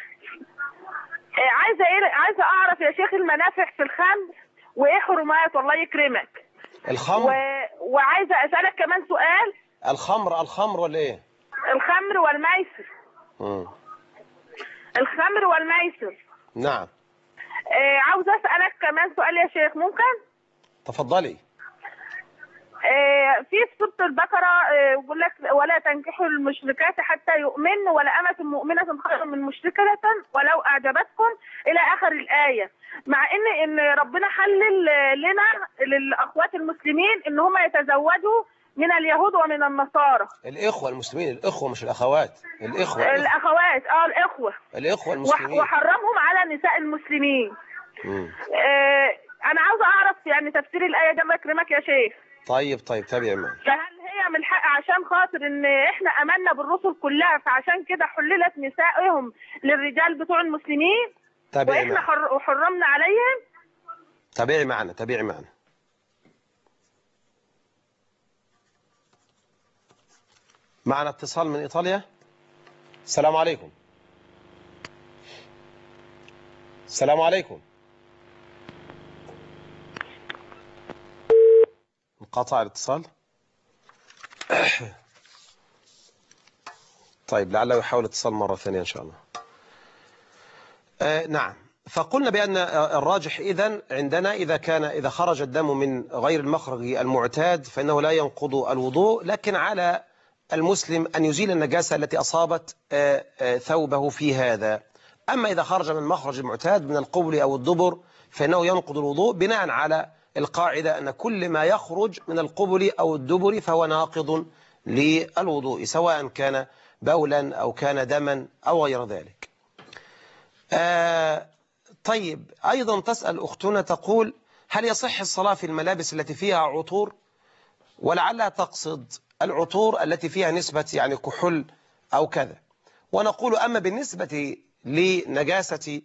عايزه اعرف يا شيخ المنافع في الخمر وايه حرمات، والله يكرمك. الخمر وعايزه اسالك كمان سؤال. الخمر ولا ايه؟ الخمر والميسر. الخمر والميسر. نعم. عاوزه اسالك كمان سؤال يا شيخ، ممكن؟ تفضلي. في سورة البقرة يقول لك ولا تنكحوا المشركات حتى يؤمنوا، ولا أمة مؤمنة خير من مشركة ولو أعجبتكم إلى آخر الآية. مع إن ربنا حلل لنا للأخوات المسلمين إن هم يتزوجوا من اليهود ومن النصارى. الإخوة المسلمين، الإخوة مش الأخوات، الأخوات الإخوة المسلمين، وحرمهم على نساء المسلمين. أنا عاوزة أعرف يعني تفسير الآية ده، يكرمك يا شيخ. طيب تابعي معي. فهل هي من الحق عشان خاطر ان احنا امنا بالرسل كلها فعشان كده حللت نسائهم للرجال بتوع المسلمين واحنا حرمنا عليهم؟ تابعي معنا. معنا اتصال من ايطاليا. السلام عليكم. السلام عليكم. انقطع الاتصال. طيب لعله يحاول اتصال مرة ثانية إن شاء الله. نعم. فقلنا بأن الراجح إذن عندنا إذا خرج الدم من غير المخرج المعتاد فإنه لا ينقض الوضوء، لكن على المسلم أن يزيل النجاسة التي أصابت ثوبه في هذا. أما إذا خرج من المخرج المعتاد من القبل أو الدبر فإنه ينقض الوضوء بناء على القاعدة أن كل ما يخرج من القبل أو الدبر فهو ناقض للوضوء، سواء كان بولا أو كان دما أو غير ذلك. طيب أيضا تسأل أختنا تقول هل يصح الصلاة في الملابس التي فيها عطور؟ ولعلها تقصد العطور التي فيها نسبة يعني كحول أو كذا. ونقول أما بالنسبة لنجاسة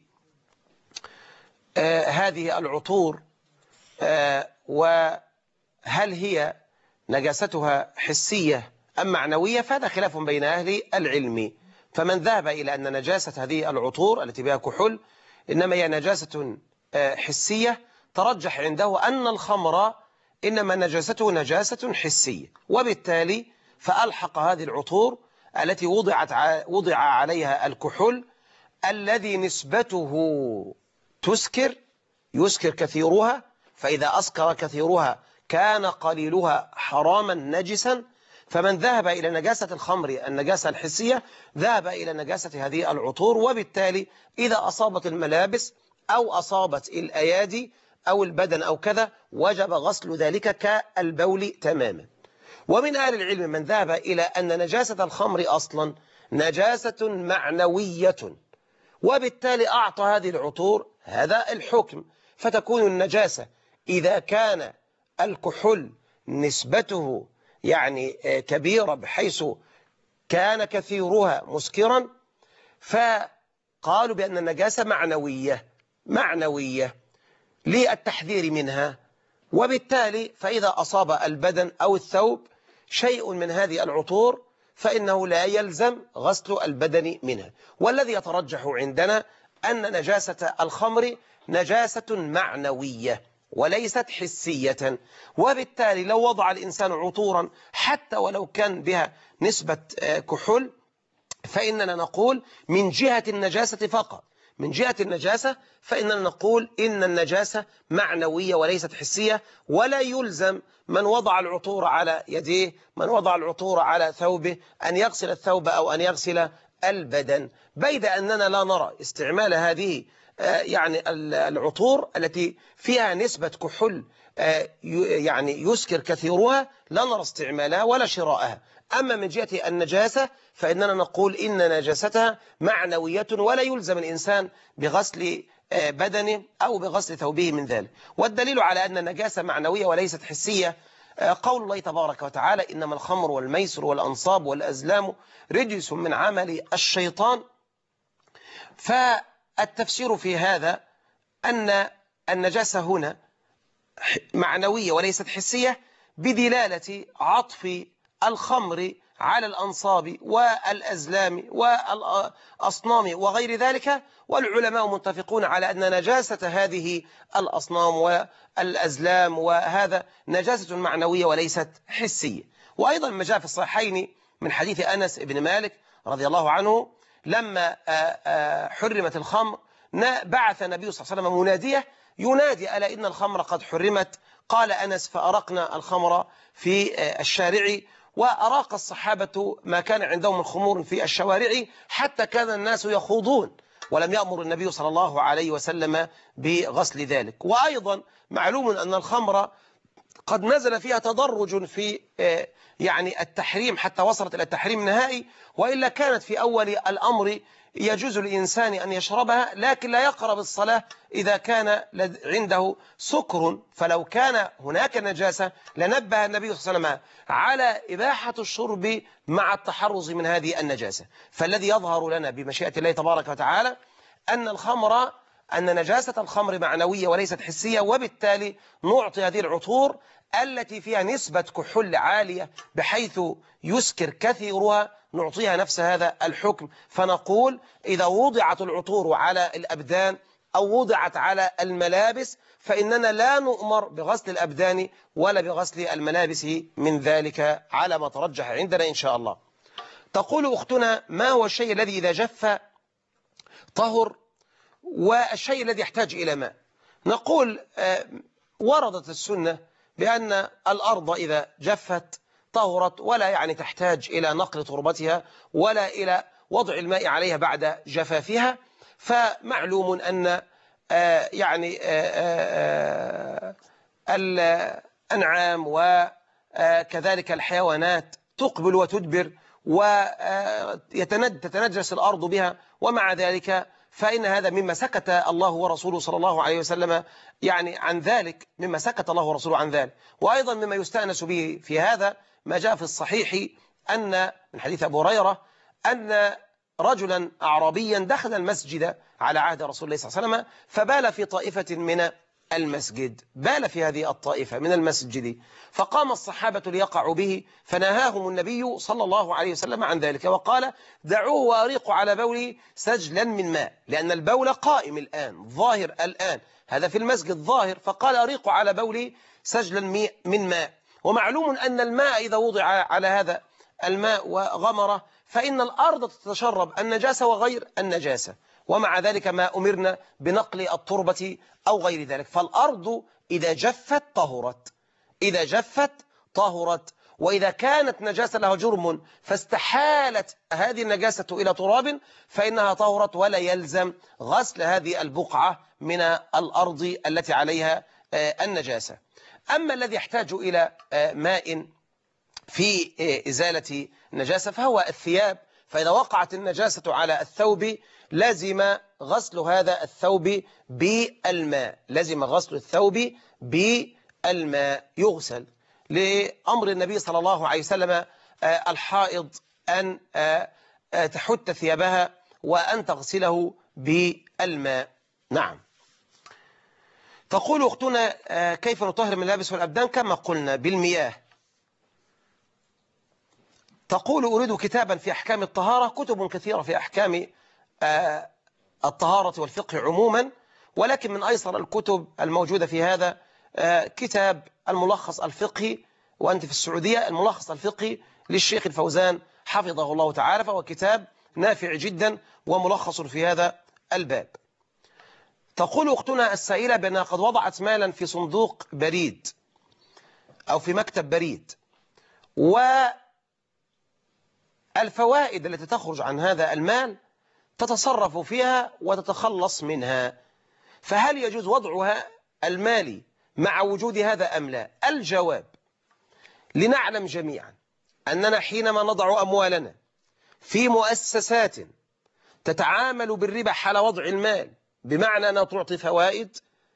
هذه العطور وهل هي نجاستها حسية أم معنوية فهذا خلاف بين أهل العلم. فمن ذهب إلى أن نجاسة هذه العطور التي بها كحول إنما هي نجاسة حسية ترجح عنده أن الخمر إنما نجاسته نجاسة حسية، وبالتالي فألحق هذه العطور التي وضع عليها الكحول الذي نسبته يسكر كثيرها، فإذا أسكر كثيرها كان قليلها حراما نجسا، فمن ذهب إلى نجاسة الخمر النجاسة الحسية ذهب إلى نجاسة هذه العطور، وبالتالي إذا أصابت الملابس أو أصابت الأيادي أو البدن أو كذا وجب غسل ذلك كالبول تماما. ومن أهل العلم من ذهب إلى أن نجاسة الخمر أصلا نجاسة معنوية، وبالتالي أعطى هذه العطور هذا الحكم، فتكون النجاسة إذا كان الكحول نسبته يعني كبيرة بحيث كان كثيرها مسكرا، فقالوا بأن النجاسة معنوية للتحذير منها، وبالتالي فإذا أصاب البدن أو الثوب شيء من هذه العطور فإنه لا يلزم غسل البدن منها. والذي يترجح عندنا أن نجاسة الخمر نجاسة معنوية وليست حسية، وبالتالي لو وضع الإنسان عطورا حتى ولو كان بها نسبة كحول فإننا نقول من جهة النجاسة فقط، من جهة النجاسة فإننا نقول إن النجاسة معنوية وليست حسية، ولا يلزم من وضع العطور على يديه، من وضع العطور على ثوبه، أن يغسل الثوب أو أن يغسل البدن، بيد أننا لا نرى استعمال هذه يعني العطور التي فيها نسبة كحول يعني يسكر كثيرها، لا نرى استعمالها ولا شراءها. أما من جهة النجاسة فإننا نقول إن نجاستها معنوية ولا يلزم الإنسان بغسل بدنه أو بغسل ثوبه من ذلك. والدليل على أن النجاسة معنوية وليست حسية قول الله تبارك وتعالى: إنما الخمر والميسر والأنصاب والأزلام رجس من عمل الشيطان. فالتفسير في هذا أن النجاسة هنا معنوية وليست حسية بدلالة عطف الخمر على الأنصاب والأزلام والأصنام وغير ذلك، والعلماء متفقون على أن نجاسة هذه الأصنام والأزلام وهذا نجاسة معنوية وليست حسية. وأيضا ما جاء في الصحيحين من حديث أنس بن مالك رضي الله عنه لما حرمت الخمر بعث النبي صلى الله عليه وسلم منادية ينادي: ألا إن الخمر قد حرمت. قال أنس: فأرقنا الخمر في الشارع، وأراق الصحابة ما كان عندهم من خمور في الشوارع حتى كان الناس يخوضون، ولم يأمر النبي صلى الله عليه وسلم بغسل ذلك. وأيضا معلوم أن الخمر قد نزل فيها تدرج في يعني التحريم حتى وصلت إلى التحريم النهائي، وإلا كانت في أول الأمر يجوز للإنسان أن يشربها لكن لا يقرب الصلاة إذا كان عنده سكر. فلو كان هناك نجاسة لنبه النبي صلى الله عليه وسلم على إباحة الشرب مع التحرز من هذه النجاسة. فالذي يظهر لنا بمشيئة الله تبارك وتعالى أن نجاسة الخمر معنوية وليست حسية، وبالتالي نعطي هذه العطور التي فيها نسبة كحول عالية بحيث يسكر كثيرها نعطيها نفس هذا الحكم. فنقول إذا وضعت العطور على الأبدان أو وضعت على الملابس فإننا لا نؤمر بغسل الأبدان ولا بغسل الملابس من ذلك على ما ترجح عندنا إن شاء الله. تقول أختنا: ما هو الشيء الذي إذا جف طهر والشيء الذي يحتاج إلى ماء؟ نقول وردت السنة بأن الأرض إذا جفت طهرت ولا يعني تحتاج إلى نقل تربتها ولا إلى وضع الماء عليها بعد جفافها. فمعلوم أن يعني الأنعام وكذلك الحيوانات تقبل وتدبر وتتنجس الأرض بها، ومع ذلك فإن هذا مما سكت الله ورسوله صلى الله عليه وسلم يعني عن ذلك، مما سكت الله ورسوله عن ذلك. وأيضا مما يستأنس به في هذا ما جاء في الصحيح أن من حديث أبو هريرة أن رجلا أعرابيا دخل المسجد على عهد رسول الله صلى الله عليه وسلم فبال في طائفة من المسجد، بال في هذه الطائفة من المسجد، فقام الصحابة ليقعوا به فنهاهم النبي صلى الله عليه وسلم عن ذلك وقال: دعوه وأريقوا على بوله سجلا من ماء، لأن البول قائم الآن ظاهر الآن، هذا في المسجد ظاهر، فقال: أريقوا على بوله سجلا من ماء. ومعلوم أن الماء إذا وضع على هذا الماء وغمره فإن الأرض تتشرب النجاسة وغير النجاسة، ومع ذلك ما أمرنا بنقل التربة أو غير ذلك. فالأرض إذا جفت طهرت، إذا جفت طهرت، وإذا كانت نجاسة لها جرم فاستحالت هذه النجاسة إلى تراب فإنها طهرت، ولا يلزم غسل هذه البقعة من الأرض التي عليها النجاسة. أما الذي يحتاج إلى ماء في إزالة النجاسة فهو الثياب، فإذا وقعت النجاسة على الثوب لازم غسل هذا الثوب بالماء، لازم غسل الثوب بالماء، يغسل لأمر النبي صلى الله عليه وسلم الحائض أن تحت ثيابها وأن تغسله بالماء. نعم. تقول أختنا كيف نطهر من الملابس والأبدان؟ كما قلنا بالمياه. تقول أريد كتابا في أحكام الطهارة. كتب كثيرة في أحكام الطهارة والفقه عموما، ولكن من أيسر الكتب الموجودة في هذا كتاب الملخص الفقهي، وأنت في السعودية، الملخص الفقهي للشيخ الفوزان حفظه الله تعالى، فهو كتاب نافع جدا وملخص في هذا الباب. تقول أختنا السائلة بأنها قد وضعت مالا في صندوق بريد أو في مكتب بريد، والفوائد التي تخرج عن هذا المال تتصرف فيها وتتخلص منها، فهل يجوز وضعها المالي مع وجود هذا أم لا؟ الجواب: لنعلم جميعا أننا حينما نضع أموالنا في مؤسسات تتعامل بالربا حال وضع المال، بمعنى أنها تعطي فوائد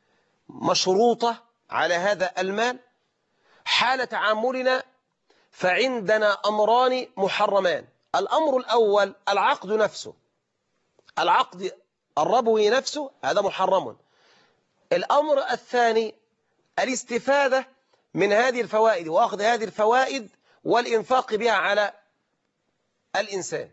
مشروطة على هذا المال، حال تعاملنا فعندنا أمران محرمان. الأمر الأول العقد نفسه، العقد الربوي نفسه هذا محرم. الأمر الثاني الاستفادة من هذه الفوائد وأخذ هذه الفوائد والإنفاق بها على الإنسان.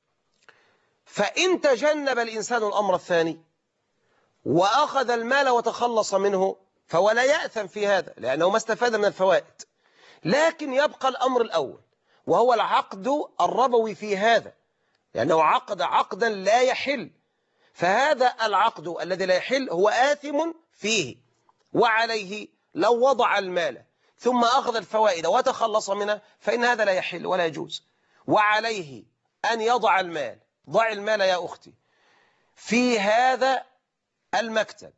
فإن تجنب الإنسان الأمر الثاني وأخذ المال وتخلص منه فهو لا يأثم في هذا، لأنه ما استفاد من الفوائد. لكن يبقى الأمر الأول وهو العقد الربوي في هذا، لأنه عقد عقدا لا يحل، فهذا العقد الذي لا يحل هو آثم فيه، وعليه لو وضع المال ثم أخذ الفوائد وتخلص منها فإن هذا لا يحل ولا يجوز، وعليه أن يضع المال. ضع المال يا أختي في هذا المكتب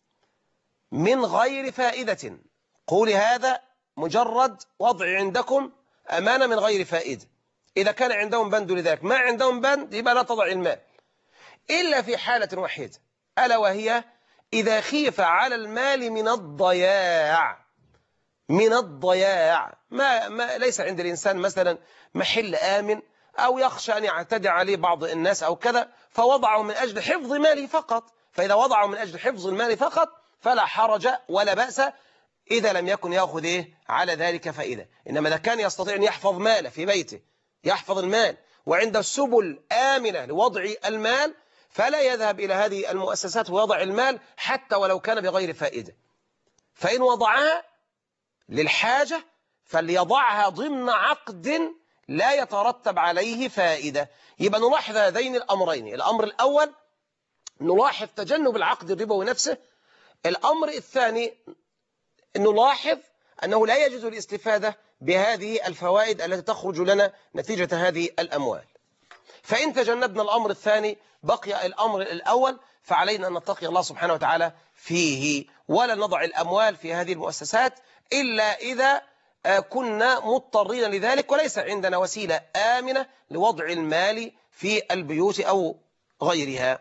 من غير فائدة، قولي هذا مجرد وضع عندكم أمانة من غير فائدة. إذا كان عندهم بند لذلك، ما عندهم بند يبقى لا تضع المال إلا في حالة وحيدة، ألا وهي إذا خيف على المال من الضياع. من الضياع ما ليس عند الإنسان مثلا محل آمن، أو يخشى أن يعتدي عليه بعض الناس أو كذا، فوضعه من أجل حفظ ماله فقط. فإذا وضعه من أجل حفظ المال فقط فلا حرج ولا بأس إذا لم يكن يأخذ على ذلك فائدة. إنما إذا كان يستطيع أن يحفظ ماله في بيته، يحفظ المال وعنده سبل آمنة لوضع المال، فلا يذهب إلى هذه المؤسسات ويضع المال حتى ولو كان بغير فائدة. فإن وضعها للحاجة فليضعها ضمن عقد لا يترتب عليه فائدة. يبقى نلاحظ هذين الأمرين: الأمر الأول نلاحظ تجنب العقد الربوي نفسه، الأمر الثاني نلاحظ أنه لا يجوز الاستفادة بهذه الفوائد التي تخرج لنا نتيجة هذه الأموال. فإن تجنبنا الأمر الثاني بقي الأمر الأول، فعلينا أن نتقي الله سبحانه وتعالى فيه، ولا نضع الأموال في هذه المؤسسات إلا إذا كنا مضطرين لذلك وليس عندنا وسيلة آمنة لوضع المال في البيوت أو غيرها.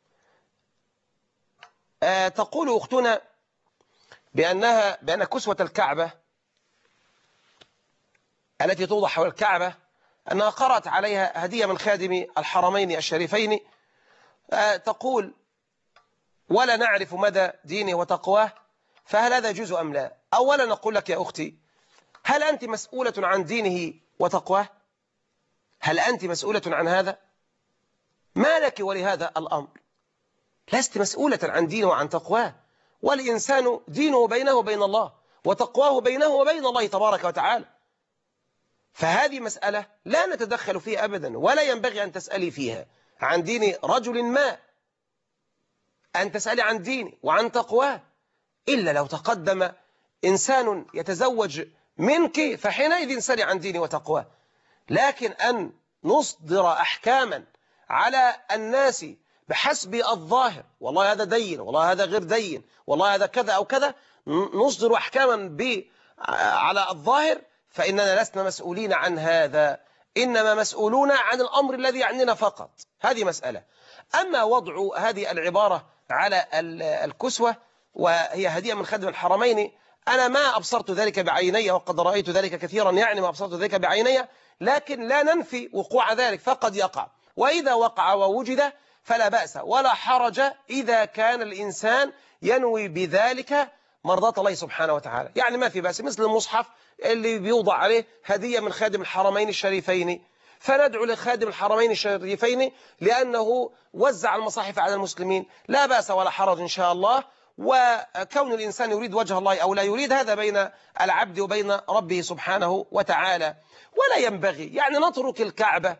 تقول أختنا بأن كسوة الكعبة التي توضع حول الكعبة أنها قرأت عليها هدية من خادم الحرمين الشريفين. تقول: ولا نعرف مدى دينه وتقواه، فهل هذا يجوز أم لا؟ أولا نقول لك يا أختي، هل أنت مسؤولة عن دينه وتقواه؟ هل أنت مسؤولة عن هذا؟ ما لك ولهذا الأمر؟ لست مسؤولة عن دينه وعن تقواه، والإنسان دينه بينه وبين الله وتقواه بينه وبين الله تبارك وتعالى. فهذه مسألة لا نتدخل فيها أبدا، ولا ينبغي أن تسألي فيها عن دين رجل ما، أن تسألي عن دينه وعن تقواه إلا لو تقدم إنسان يتزوج منك فحينئذ سل عن ديني وتقواه. لكن أن نصدر أحكاما على الناس بحسب الظاهر، والله هذا دين، والله هذا غير دين، والله هذا كذا أو كذا، نصدر أحكاما على الظاهر، فإننا لسنا مسؤولين عن هذا، إنما مسؤولون عن الأمر الذي يعنينا فقط. هذه مسألة. أما وضع هذه العبارة على الكسوة وهي هدية من خادم الحرمين، أنا ما أبصرت ذلك بعيني، وقد رأيت ذلك كثيرا، يعني ما أبصرت ذلك بعيني، لكن لا ننفي وقوع ذلك، فقد يقع، وإذا وقع ووجد فلا بأس ولا حرج إذا كان الإنسان ينوي بذلك مرضاة الله سبحانه وتعالى، يعني ما في بأس. مثل المصحف اللي بيوضع عليه هدية من خادم الحرمين الشريفين، فندعو لخادم الحرمين الشريفين لأنه وزع المصاحف على المسلمين، لا بأس ولا حرج إن شاء الله. وكون الإنسان يريد وجه الله أو لا يريد، هذا بين العبد وبين ربه سبحانه وتعالى. ولا ينبغي يعني نترك الكعبة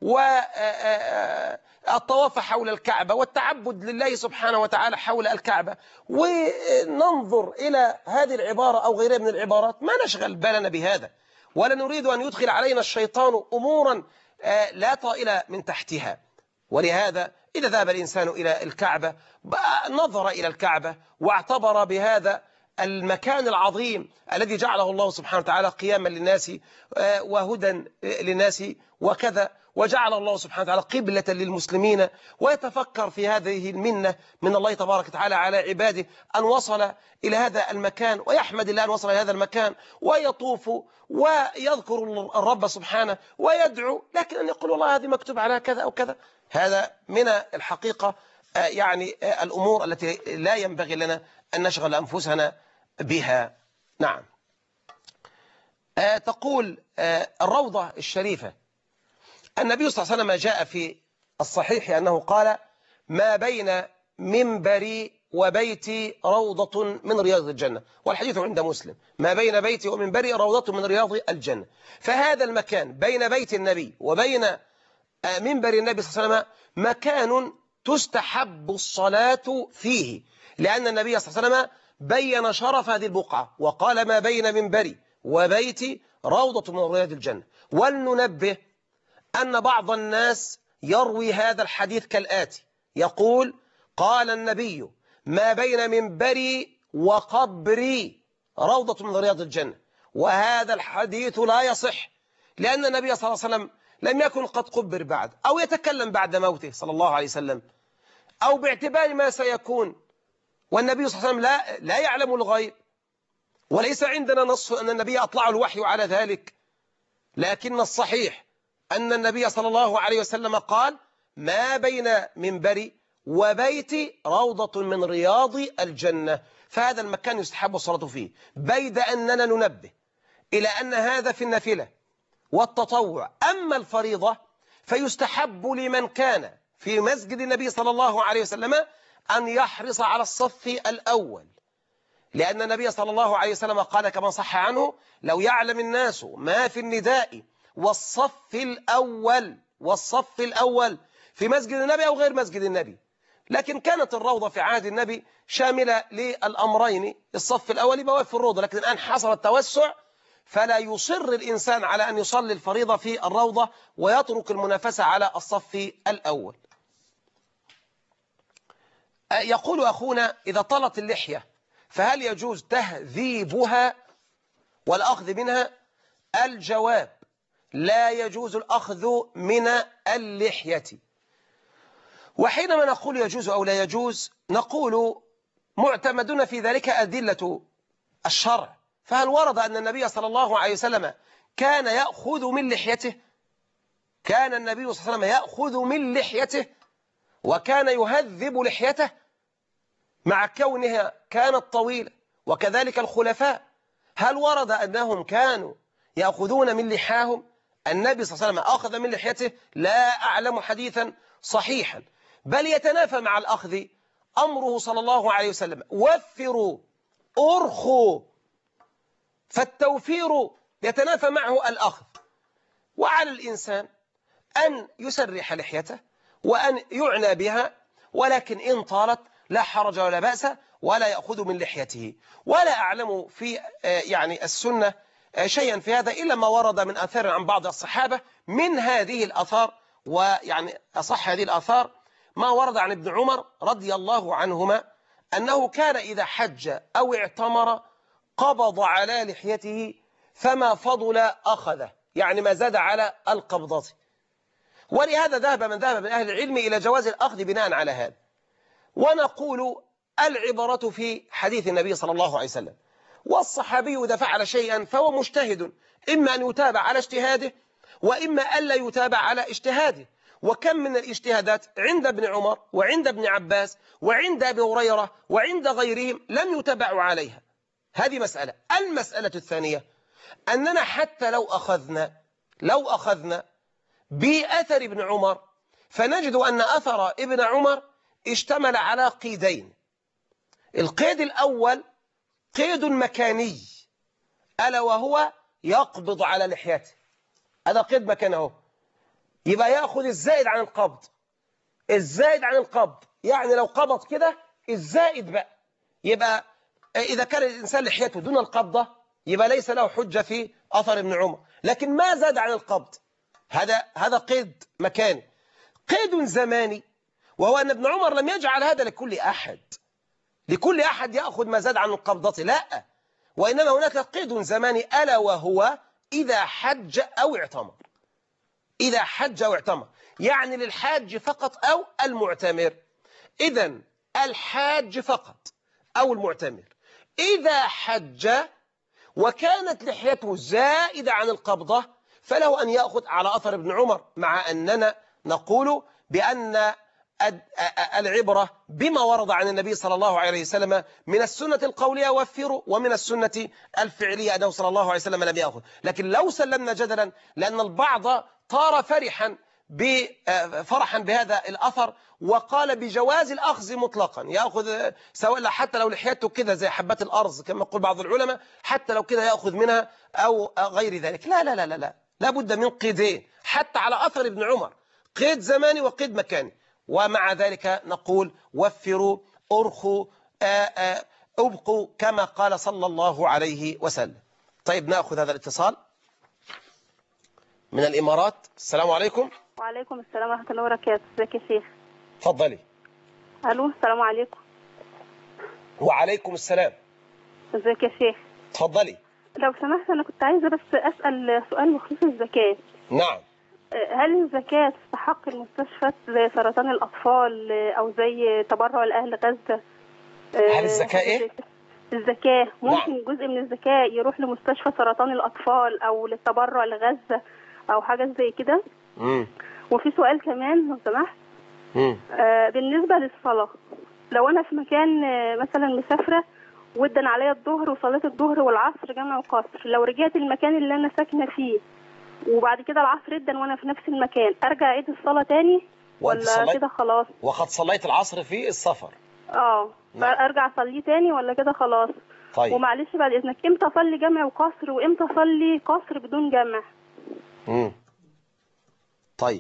والطواف حول الكعبة والتعبد لله سبحانه وتعالى حول الكعبة وننظر إلى هذه العبارة أو غيرها من العبارات، ما نشغل بالنا بهذا، ولا نريد أن يدخل علينا الشيطان أمورا لا طائل من تحتها. ولهذا إذا ذهب الإنسان إلى الكعبة نظر إلى الكعبة واعتبر بهذا المكان العظيم الذي جعله الله سبحانه وتعالى قياما للناس وهدى للناس وكذا، وجعل الله سبحانه وتعالى قبلة للمسلمين، ويتفكر في هذه المنة من الله تبارك وتعالى على عباده أن وصل إلى هذا المكان، ويحمد الله أن وصل إلى هذا المكان، ويطوف ويذكر الرب سبحانه ويدعو، لكن أن يقول والله هذه مكتوب على كذا أو كذا، هذا من الحقيقة يعني الأمور التي لا ينبغي لنا أن نشغل أنفسنا بها. نعم. تقول الروضة الشريفة، النبي صلى الله عليه وسلم جاء في الصحيح أنه قال: ما بين منبري وبيتي روضة من رياض الجنة، والحديث عند مسلم: ما بين بيتي ومنبري روضة من رياض الجنة. فهذا المكان بين بيت النبي وبين منبر النبي صلى الله عليه وسلم مكان تستحب الصلاة فيه، لأن النبي صلى الله عليه وسلم بين شرف هذه البقعة وقال: ما بين منبري وبيتي روضة من رياض الجنة. ولننبه أن بعض الناس يروي هذا الحديث كالآتي: يقول: قال النبي: ما بين منبري وقبري روضة من رياض الجنة. وهذا الحديث لا يصح، لأن النبي صلى الله عليه وسلم لم يكن قد قبر بعد، أو يتكلم بعد موته صلى الله عليه وسلم، أو باعتبار ما سيكون، والنبي صلى الله عليه وسلم لا يعلم الغيب، وليس عندنا نص أن النبي أطلع الوحي على ذلك. لكن الصحيح أن النبي صلى الله عليه وسلم قال: ما بين منبري وبيتي روضة من رياض الجنة. فهذا المكان يستحب الصلاة فيه، بيد أننا ننبه إلى أن هذا في النافلة والتطوع. أما الفريضة فيستحب لمن كان في مسجد النبي صلى الله عليه وسلم أن يحرص على الصف الأول، لأن النبي صلى الله عليه وسلم قال كما صح عنه: لو يعلم الناس ما في النداء والصف الأول في مسجد النبي أو غير مسجد النبي. لكن كانت الروضة في عهد النبي شاملة للأمرين، الصف الأول بواب في الروضة، لكن الآن حصل التوسع، فلا يصر الإنسان على أن يصلي الفريضة في الروضة ويترك المنافسة على الصف الأول. يقول أخونا: إذا طلت اللحية فهل يجوز تهذيبها والأخذ منها؟ الجواب: لا يجوز الأخذ من اللحية. وحينما نقول يجوز أو لا يجوز نقول معتمدون في ذلك أدلة الشرع. فهل ورد أن النبي صلى الله عليه وسلم كان يأخذ من لحيته؟ كان النبي صلى الله عليه وسلم يأخذ من لحيته وكان يهذب لحيته مع كونها كانت طويلة، وكذلك الخلفاء. هل ورد أنهم كانوا يأخذون من لحاهم؟ النبي صلى الله عليه وسلم أخذ من لحيته؟ لا أعلم حديثا صحيحا، بل يتنافى مع الأخذ أمره صلى الله عليه وسلم: وفروا أرخوا، فالتوفير يتنافى معه الأخذ. وعلى الإنسان أن يسرح لحيته وأن يعنى بها، ولكن إن طالت لا حرج ولا بأس، ولا يأخذ من لحيته. ولا أعلم في يعني السنة شيئا في هذا إلا ما ورد من آثار عن بعض الصحابة. من هذه الآثار ويعني أصح هذه الآثار ما ورد عن ابن عمر رضي الله عنهما أنه كان إذا حج أو اعتمر قبض على لحيته فما فضل أخذه، يعني ما زاد على القبضة. ولهذا ذهب من أهل العلم إلى جواز الأخذ بناء على هذا. ونقول العبرة في حديث النبي صلى الله عليه وسلم، والصحابي إذا فعل شيئا فهو مجتهد، إما أن يتابع على اجتهاده وإما ألا يتابع على اجتهاده. وكم من الاجتهادات عند ابن عمر وعند ابن عباس وعند أبي هريرة وعند غيرهم لم يتبعوا عليها. هذه مسألة. المسألة الثانية أننا حتى لو أخذنا بأثر ابن عمر فنجد أن أثر ابن عمر اشتمل على قيدين. القيد الأول قيد مكاني، ألا وهو يقبض على لحيته. هذا قيد مكانه، يبقى يأخذ الزائد عن القبض. الزائد عن القبض يعني لو قبض كده الزائد بقى، يبقى إذا كان الإنسان لحيته دون القبضة يبقى ليس له حجة في أثر ابن عمر. لكن ما زاد عن القبض هذا قيد مكاني. قيد زماني، وهو أن ابن عمر لم يجعل هذا لكل أحد يأخذ ما زاد عن القبضة، لا، وإنما هناك قيد زماني ألا وهو إذا حج أو اعتمر. إذا حج أو اعتمر يعني للحاج فقط أو المعتمر. إذن الحاج فقط أو المعتمر إذا حج وكانت لحيته زائدة عن القبضة فله أن يأخذ على أثر ابن عمر، مع أننا نقول بأن العبرة بما ورد عن النبي صلى الله عليه وسلم من السنة القولية وفروا، ومن السنة الفعلية أنه صلى الله عليه وسلم لم يأخذ. لكن لو سلمنا جدلا، لأن البعض طار فرحا بهذا الأثر وقال بجواز الأخذ مطلقا، يأخذ سواء حتى لو لحيته كده زي حبات الأرز كما يقول بعض العلماء، حتى لو كده يأخذ منها أو غير ذلك. لا لا لا لا لا، لابد من قيدين حتى على أثر ابن عمر، قيد زماني وقيد مكاني. ومع ذلك نقول وفروا، أرخوا، أبقوا كما قال صلى الله عليه وسلم. طيب نأخذ هذا الاتصال من الإمارات. السلام عليكم. وعليكم السلام ورحمة الله وبركاته. ازيك يا شيخ؟ تفضلي. ألو، السلام عليكم. وعليكم السلام. ازيك يا شيخ؟ تفضلي. لو سمحت أنا كنت عايزة بس أسأل سؤال بخصوص الزكاة. نعم. هل الزكاة تستحق المستشفيات زي سرطان الأطفال أو زي تبرع لأهل غزة؟ هل الزكاة إيه؟ الزكاة ممكن نعم. جزء من الزكاة يروح لمستشفى سرطان الأطفال أو للتبرع لغزة أو حاجة زي كده؟ وفي سؤال كمان لو سمحت. بالنسبة للصلاة، لو أنا في مكان مثلا مسافرة ودن عليا الظهر وصليت الظهر والعصر جمع وقصر، لو رجعت المكان اللي أنا ساكنة فيه وبعد كده العصر ادن وانا في نفس المكان، ارجع اعيد الصلاه تاني ولا كده خلاص؟ وقد صليت العصر في السفر. نعم. ارجع اصليه تاني ولا كده خلاص؟ طيب. ومعلش بعد اذنك، امتى اصلي جمع وقصر وامتى اصلي قصر بدون جمع؟ طيب.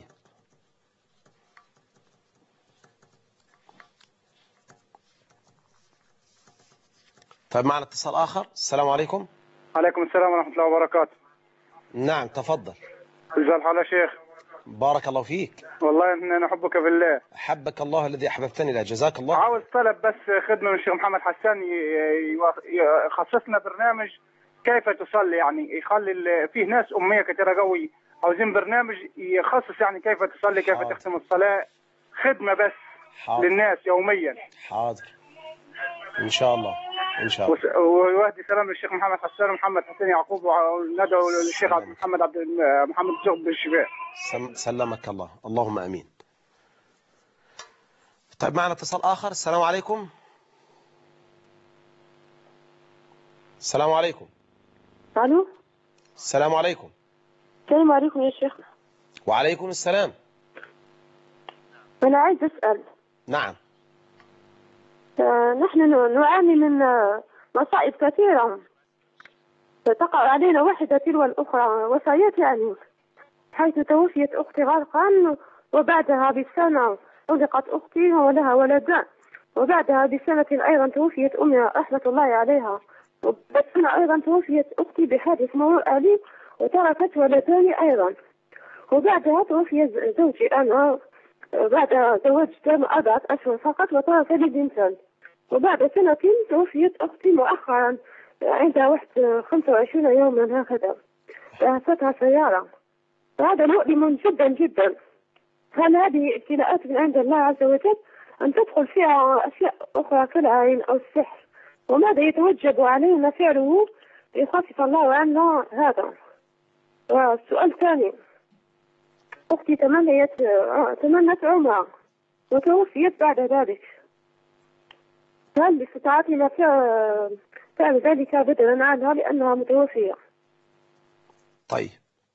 طيب معنا اتصال اخر. السلام عليكم. عليكم السلام ورحمه الله وبركاته. نعم تفضل. ازي الحال يا شيخ؟ بارك الله فيك. والله اني نحبك بالله. احبك الله الذي احببتني له، جزاك الله. عاوز طلب بس خدمه من الشيخ محمد حسان، يخصص لنا برنامج كيف تصلي، يعني يخلي فيه ناس اميه كثيره قوي، عاوزين برنامج يخصص يعني كيف تصلي، كيف تختم الصلاه، خدمه بس حاضر. للناس يوميا. حاضر ان شاء الله ان شاء الله. ويهدي سلام للشيخ محمد حسان ومحمد حسين يعقوب، وندعو للشيخ محمد الزغب بالشفاء. سلمك الله، اللهم امين. طيب معنا اتصال اخر. السلام عليكم. السلام عليكم. الو. السلام عليكم. السلام عليكم يا شيخ. وعليكم السلام. انا عايز اسال. نعم. نحن نعاني من مصائب كثيرة تقع علينا واحدة تلو الأخرى، وصايات يعني، حيث توفيت أختي غرقا وبعدها بسنة علقت أختي ولها ولدان، وبعدها بسنة أيضا توفيت أمي رحمة الله عليها، وبعد سنة أيضا توفيت أختي بحادث مرور آلي وتركت ولدان أيضا. وبعدها توفي زوجي أنا بعد زواج تم 4 أشهر فقط وترك لي بنتان. وبعد سنة توفيت أختي مؤخرا عندها 25 يوما هكذا، دهستها سيارة. وهذا مؤلم جدا جدا. هل هذه ابتلاءات من عند الله عز وجل أن تدخل فيها أشياء أخرى كالعين أو السحر؟ وماذا يتوجب علينا فعله ليخفف الله عنا هذا؟ والسؤال الثاني، أختي تمنت عمرة وتوفيت بعد ذلك، هل باستطاعتنا فعل ذلك بدلا عنها لأنها متوفية؟ طيب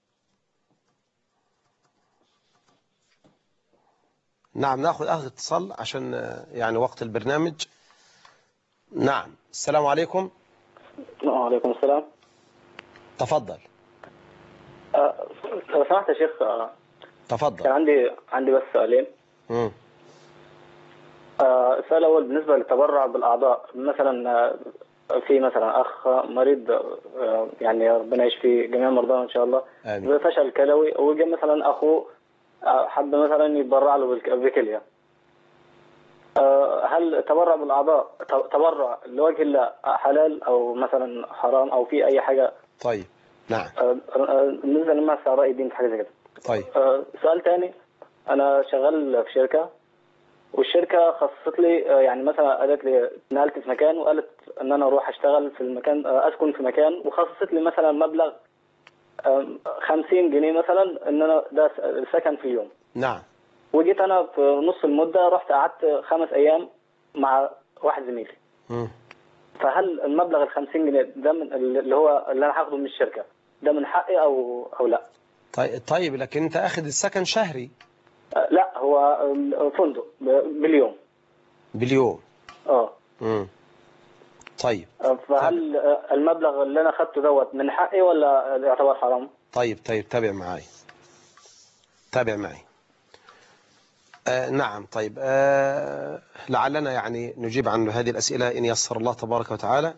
نعم، ناخذ اتصال عشان يعني وقت البرنامج. نعم، السلام عليكم. وعليكم السلام. تفضل. لو سمحت يا شيخ. تفضل. كان عندي بس سؤالين. السؤال الأول بالنسبة للتبرع بالأعضاء، مثلا في مثلا أخ مريض، يعني ربنا يشفي جميع مرضانا إن شاء الله، بفشل كلوي، وجا مثلا أخوه حب مثلا يتبرع له بكلية. هل التبرع بالأعضاء تبرع لوجه الله حلال أو مثلا حرام أو في أي حاجة؟ طيب نعم. بالنسبة لما رأي الدين في حاجة زي كده. طيب. سؤال تاني، أنا شغال في شركة، والشركة خصصت لي يعني مثلا قالت لي نقلت في مكان وقالت ان انا اروح اشتغل في المكان، اسكن في مكان، وخصصت لي مثلا مبلغ 50 جنيه مثلا ان انا ده السكن في اليوم. نعم. وجيت انا في نص المدة رحت قعدت 5 ايام مع واحد زميلي. فهل المبلغ ال 50 جنيه ده من اللي هو اللي انا هاخده من الشركة ده من حقي او لا؟ طيب لكن انت اخذ السكن شهري. لا، هو فندق باليوم. طيب. فهل المبلغ اللي انا اخذته دوت من حقي ولا يعتبر حرام؟ طيب تابع معي. نعم. طيب لعلنا يعني نجيب عن هذه الأسئلة إن يسر الله تبارك وتعالى.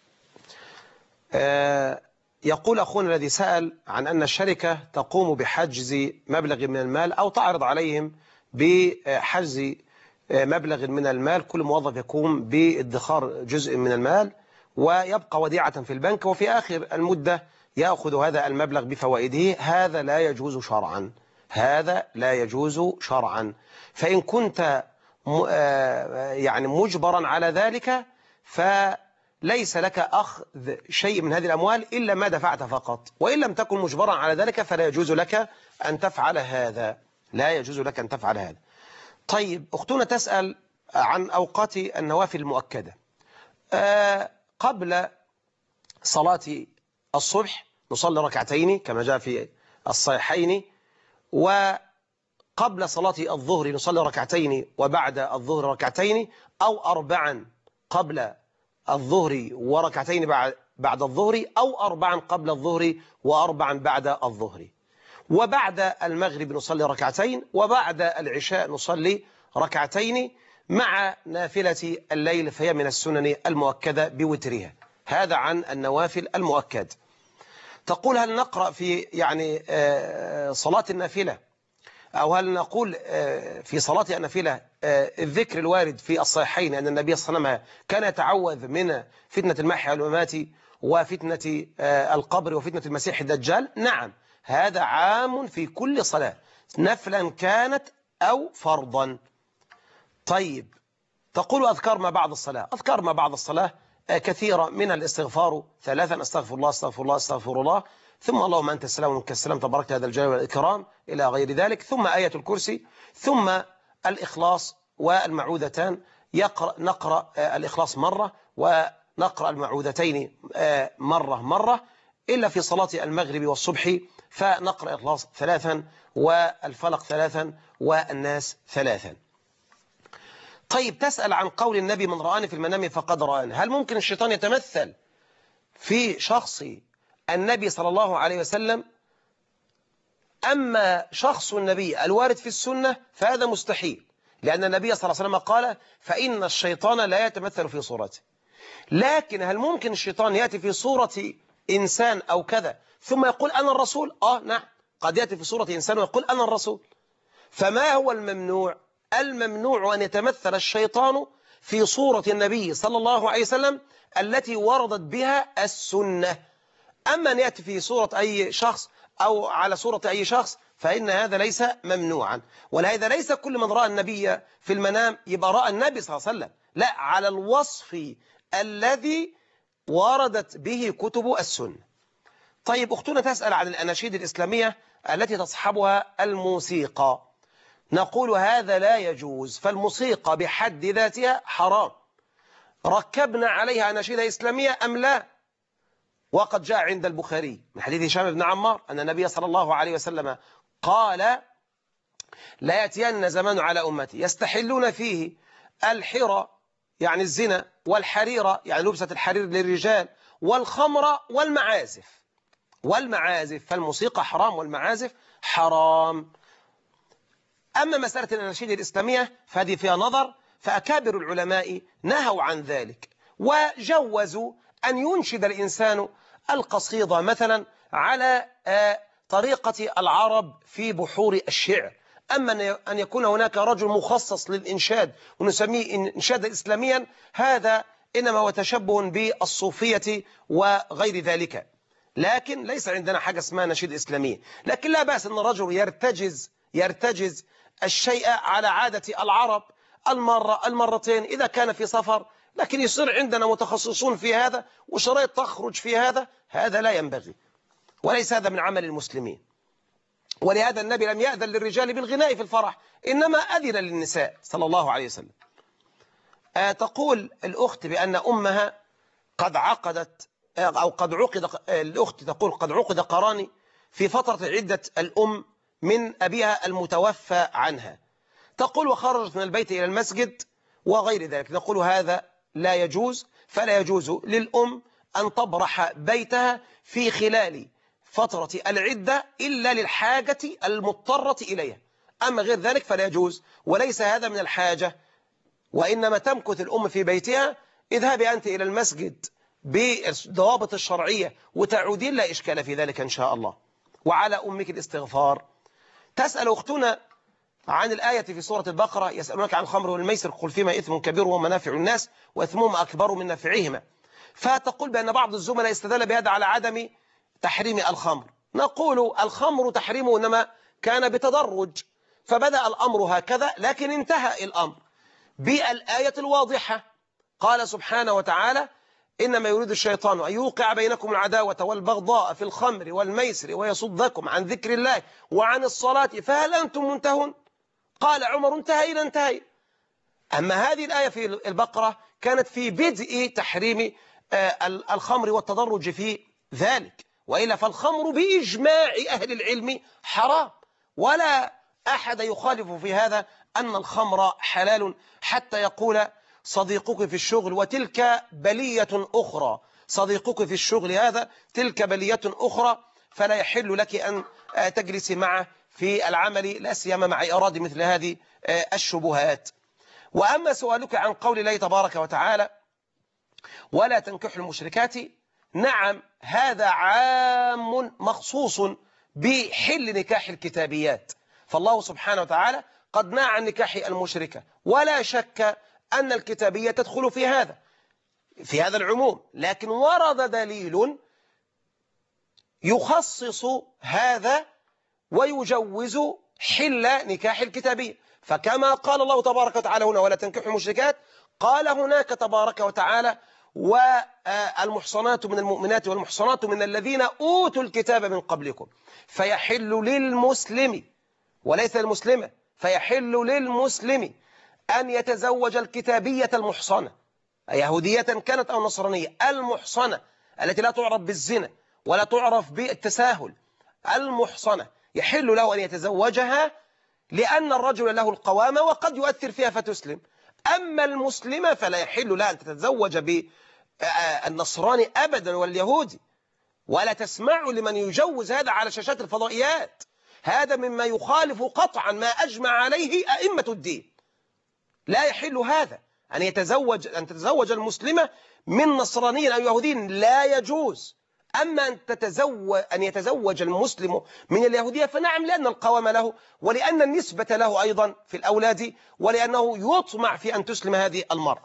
يقول أخونا الذي سأل عن أن الشركة تقوم بحجز مبلغ من المال أو تعرض عليهم بحجز مبلغ من المال، كل موظف يقوم بادخار جزء من المال ويبقى وديعة في البنك، وفي آخر المدة يأخذ هذا المبلغ بفوائده. هذا لا يجوز شرعا. فإن كنت يعني مجبرا على ذلك فليس لك أخذ شيء من هذه الأموال إلا ما دفعت فقط، وإن لم تكن مجبرا على ذلك فلا يجوز لك أن تفعل هذا. طيب أختنا تسأل عن أوقات النوافل المؤكدة. قبل صلاة الصبح نصلي ركعتين كما جاء في الصحيحين، وقبل صلاة الظهر نصلي ركعتين وبعد الظهر ركعتين، أو 4 قبل الظهر وركعتين بعد الظهر، أو 4 قبل الظهر و4 بعد الظهر. وبعد المغرب نصلي ركعتين، وبعد العشاء نصلي ركعتين مع نافلة الليل، فهي من السنن المؤكدة بوترها. هذا عن النوافل المؤكد. تقول هل نقرأ في يعني صلاة النافلة، أو هل نقول في صلاة النافلة الذكر الوارد في الصحيحين أن النبي صلى الله عليه وسلم كان يتعوذ من فتنة المحيا والممات وفتنة القبر وفتنة المسيح الدجال؟ نعم، هذا عام في كل صلاة، نفلا كانت أو فرضا. طيب تقول أذكار ما بعد الصلاة. أذكار ما بعد الصلاة كثيرة، من الاستغفار 3 أستغفر الله أستغفر الله أستغفر الله، ثم اللهم أنت السلام ومنك السلام تبارك هذا الجلال والإكرام إلى غير ذلك، ثم آية الكرسي، ثم الإخلاص والمعوذتان. نقرأ الإخلاص مرة ونقرأ المعوذتين مرة، إلا في صلاة المغرب والصبح فنقرأ الإخلاص 3 والفلق 3 والناس 3. طيب تسأل عن قول النبي من رآني في المنام فقد رآني. هل ممكن الشيطان يتمثل في شخص النبي صلى الله عليه وسلم؟ أما شخص النبي الوارد في السنة فهذا مستحيل، لأن النبي صلى الله عليه وسلم قال فإن الشيطان لا يتمثل في صورته. لكن هل ممكن الشيطان يأتي في صورة إنسان أو كذا ثم يقول أنا الرسول؟ نعم، قد يأتي في صورة إنسان ويقول أنا الرسول. فما هو الممنوع؟ الممنوع أن يتمثل الشيطان في صورة النبي صلى الله عليه وسلم التي وردت بها السنة. أما أن يأتي في صورة أي شخص أو على صورة أي شخص فإن هذا ليس ممنوعا. ولهذا ليس كل من رأى النبي في المنام يبقى رأى النبي صلى الله عليه وسلم، لا، على الوصف الذي وردت به كتب السنة. طيب أختنا تسأل عن الأناشيد الإسلامية التي تصحبها الموسيقى. نقول هذا لا يجوز، فالموسيقى بحد ذاتها حرام. ركبنا عليها أناشيد إسلامية أم لا؟ وقد جاء عند البخاري من حديث هشام بن عمار أن النبي صلى الله عليه وسلم قال لا يأتين زمان على أمتي يستحلون فيه الحرى يعني الزنا، والحريرة يعني لبسة الحرير للرجال، والخمر والمعازف. فالموسيقى حرام والمعازف حرام. أما مسألة الأناشيد الإسلامية فهذه فيها نظر، فأكابر العلماء نهوا عن ذلك وجوزوا أن ينشد الإنسان القصيدة مثلا على طريقة العرب في بحور الشعر. أما أن يكون هناك رجل مخصص للإنشاد ونسميه إنشادا إسلاميا، هذا إنما هو تشبه بالصوفية وغير ذلك. لكن ليس عندنا حاجة اسمها نشيد إسلامي. لكن لا بأس أن الرجل يرتجز الشيء على عادة العرب المرة المرتين إذا كان في سفر، لكن يصير عندنا متخصصون في هذا وشرائط تخرج في هذا لا ينبغي، وليس هذا من عمل المسلمين. ولهذا النبي لم يأذن للرجال بالغناء في الفرح، إنما أذن للنساء صلى الله عليه وسلم. تقول الأخت بأن أمها قد عقدت أو قد عقد، الأخت تقول قد عقد قران في فترة عدة الأم من أبيها المتوفى عنها. تقول وخرجت من البيت إلى المسجد وغير ذلك. نقول هذا لا يجوز، فلا يجوز للأم أن تبرح بيتها في خلال فترة العدة إلا للحاجة المضطرة إليها، أما غير ذلك فلا يجوز، وليس هذا من الحاجة، وإنما تمكث الأم في بيتها. اذهبي أنت إلى المسجد بالضوابط الشرعية وتعودين، لا إشكال في ذلك إن شاء الله، وعلى أمك الاستغفار. تسأل أختنا عن الآية في سورة البقرة يسألونك عن الخمر والميسر قل فيما إثم كبير ومنافع الناس وإثمهما أكبر من نفعهما. فتقول بأن بعض الزملاء استدل بهذا على عدم تحريم الخمر. نقول الخمر تحريمه إنما كان بتدرج، فبدأ الأمر هكذا لكن انتهى الأمر بالآية الواضحة. قال سبحانه وتعالى إنما يريد الشيطان أن يوقع بينكم العداوة والبغضاء في الخمر والميسر ويصدكم عن ذكر الله وعن الصلاة فهل أنتم منتهون؟ قال عمر انتهي. أما هذه الآية في البقرة كانت في بدء تحريم الخمر والتدرج في ذلك، وإلا فالخمر بإجماع أهل العلم حرام، ولا أحد يخالف في هذا أن الخمر حلال، حتى يقول صديقك في الشغل وتلك بلية أخرى، صديقك في الشغل هذا تلك بلية أخرى، فلا يحل لك أن تجلسي معه في العمل، لا سيما مع إرادة مثل هذه الشبهات. وأما سؤالك عن قول الله تبارك وتعالى ولا تنكحوا المشركات، نعم هذا عام مخصوص بحل نكاح الكتابيات، فالله سبحانه وتعالى قد نهى عن نكاح المشركة، ولا شك أن الكتابية تدخل في هذا العموم، لكن ورد دليل يخصص هذا ويجوز حل نكاح الكتابية. فكما قال الله تبارك وتعالى هنا ولا تنكحوا المشركات، قال هناك تبارك وتعالى والمحصنات من المؤمنات والمحصنات من الذين أوتوا الكتاب من قبلكم، فيحل للمسلم وليس المسلمة، فيحل للمسلم أن يتزوج الكتابية المحصنة، يهودية كانت أو نصرانية، المحصنة التي لا تعرف بالزنا ولا تعرف بالتساهل، المحصنة يحل له أن يتزوجها لأن الرجل له القوامة وقد يؤثر فيها فتسلم. أما المسلمة فلا يحل لها أن تتزوج بالنصراني أبدا واليهودي، ولا تسمعوا لمن يجوز هذا على شاشات الفضائيات، هذا مما يخالف قطعا ما أجمع عليه أئمة الدين، لا يحل هذا أن تتزوج المسلمة من نصراني أو يهودي، لا يجوز. أما أن يتزوج المسلم من اليهودية فنعم، لأن القوام له ولأن النسبة له أيضا في الأولاد، ولأنه يطمع في أن تسلم هذه المرأة.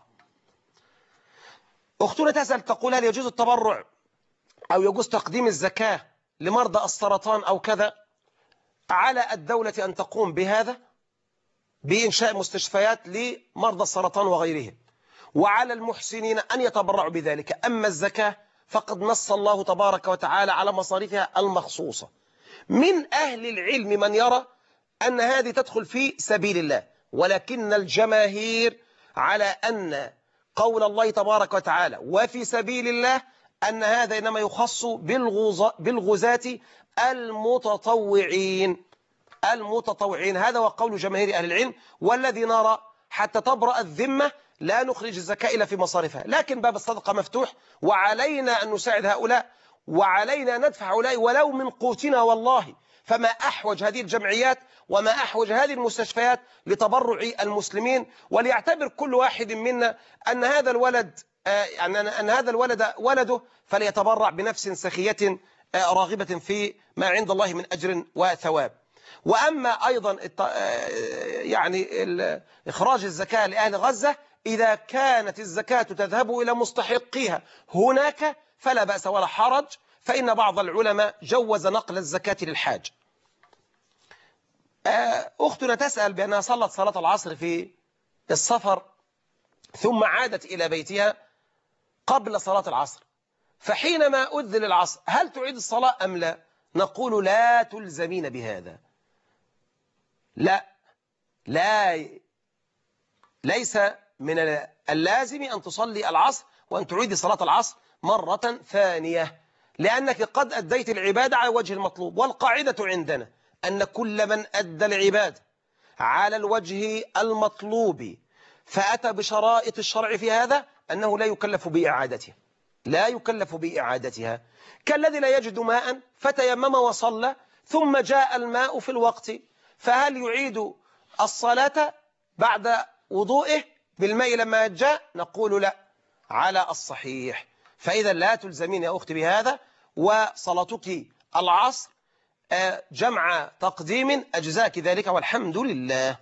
أختنا تسأل تقول هل يجوز التبرع أو يجوز تقديم الزكاة لمرضى السرطان أو كذا؟ على الدولة أن تقوم بهذا، بإنشاء مستشفيات لمرضى السرطان وغيرهم، وعلى المحسنين أن يتبرعوا بذلك. أما الزكاة فقد نص الله تبارك وتعالى على مصاريفها المخصوصة. من أهل العلم من يرى أن هذه تدخل في سبيل الله، ولكن الجماهير على أن قول الله تبارك وتعالى وفي سبيل الله أن هذا إنما يخص بالغزاة المتطوعين. هذا هو قول جماهير أهل العلم، والذي نرى حتى تبرأ الذمة لا نخرج الزكاة إلا في مصارفها، لكن باب الصدقة مفتوح، وعلينا أن نساعد هؤلاء، وعلينا أن ندفع هؤلاء ولو من قوتنا والله. فما أحوج هذه الجمعيات وما أحوج هذه المستشفيات لتبرع المسلمين، وليعتبر كل واحد منا أن هذا الولد ولده، فليتبرع بنفس سخية راغبة في ما عند الله من أجر وثواب. وأما أيضا إخراج الزكاة لأهل غزة، إذا كانت الزكاة تذهب إلى مستحقيها هناك فلا بأس ولا حرج، فإن بعض العلماء جوز نقل الزكاة للحاج. أختنا تسأل بأنها صلت صلاة العصر في السفر ثم عادت إلى بيتها قبل صلاة العصر، فحينما أذن العصر هل تعيد الصلاة أم لا؟ نقول لا تلزمين بهذا، ليس من اللازم أن تصلي العصر وأن تعيدي صلاة العصر مرة ثانية، لأنك قد أديت العبادة على وجه المطلوب. والقاعدة عندنا أن كل من أدى العبادة على الوجه المطلوب فأتى بشرائط الشرع في هذا أنه لا يكلف بإعادتها، كالذي لا يجد ماء فتيمم وصلى ثم جاء الماء في الوقت، فهل يعيد الصلاة بعد وضوئه بالماء لما جاء؟ نقول لا، على الصحيح. فإذا لا تلزمين يا أختي بهذا، وصلاتك العصر جمع تقديم أجزاك ذلك والحمد لله.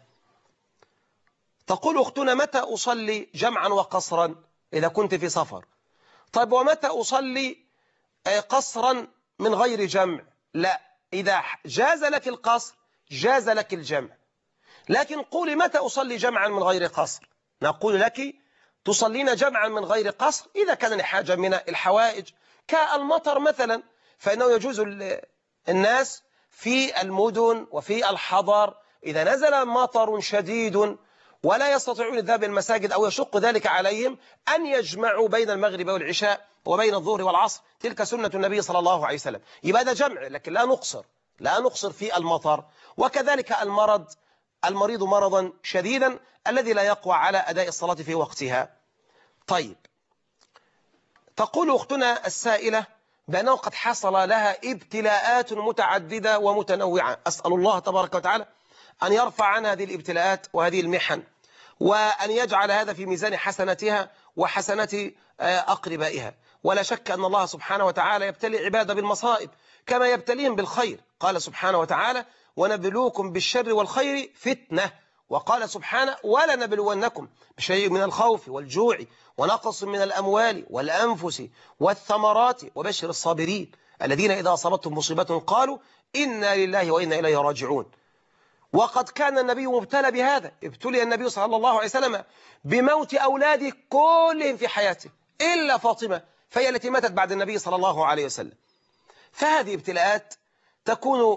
تقول أختنا متى أصلي جمعا وقصرا إذا كنت في سفر؟ طيب ومتى أصلي قصرا من غير جمع؟ لا، إذا جاز لك القصر جاز لك الجمع، لكن قولي متى أصلي جمعا من غير قصر؟ نقول لك تصلين جمعا من غير قصر إذا كان لحاجة من الحوائج كالمطر مثلا، فإنه يجوز الناس في المدن وفي الحضر إذا نزل مطر شديد ولا يستطيعون الذهاب المساجد أو يشق ذلك عليهم أن يجمعوا بين المغرب والعشاء وبين الظهر والعصر، تلك سنة النبي صلى الله عليه وسلم. يبقى هذا جمع، لكن لا نقصر في المطر. وكذلك المريض مرضا شديدا الذي لا يقوى على أداء الصلاة في وقتها. طيب، تقول أختنا السائلة بأنه قد حصل لها ابتلاءات متعددة ومتنوعة، أسأل الله تبارك وتعالى أن يرفع عنها هذه الابتلاءات وهذه المحن، وأن يجعل هذا في ميزان حسناتها وحسنات أقربائها. ولا شك أن الله سبحانه وتعالى يبتلي عباده بالمصائب كما يبتليهم بالخير. قال سبحانه وتعالى ونبلوكم بالشر والخير فتنة، وقال سبحانه ولنبلونكم بشيء من الخوف والجوع ونقص من الأموال والأنفس والثمرات وبشر الصابرين الذين إذا أصابتهم مصيبة قالوا إنا لله وإنا إليه راجعون. وقد كان النبي مبتلى بهذا، ابتلي النبي صلى الله عليه وسلم بموت أولاده كلهم في حياته إلا فاطمة، فهي التي ماتت بعد النبي صلى الله عليه وسلم. فهذه ابتلاءات تكون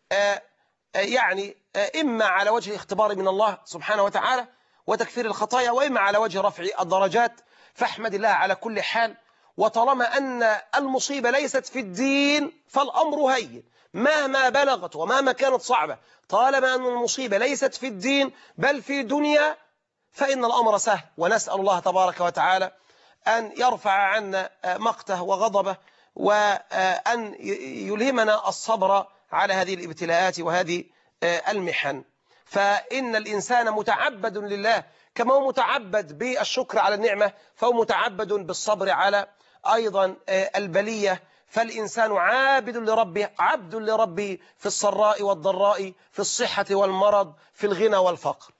إما على وجه اختبار من الله سبحانه وتعالى وتكفير الخطايا، وإما على وجه رفع الدرجات، فاحمد الله على كل حال. وطالما أن المصيبة ليست في الدين فالأمر هين مهما بلغت ومهما كانت صعبة، طالما أن المصيبة ليست في الدين بل في دنيا فإن الأمر سهل. ونسأل الله تبارك وتعالى أن يرفع عنا مقته وغضبه، وأن يلهمنا الصبر على هذه الابتلاءات وهذه المحن. فإن الإنسان متعبد لله كما هو متعبد بالشكر على النعمة فهو متعبد بالصبر على أيضا البلية. فالإنسان عابد لربه، عبد لربه في السراء والضراء، في الصحة والمرض، في الغنى والفقر.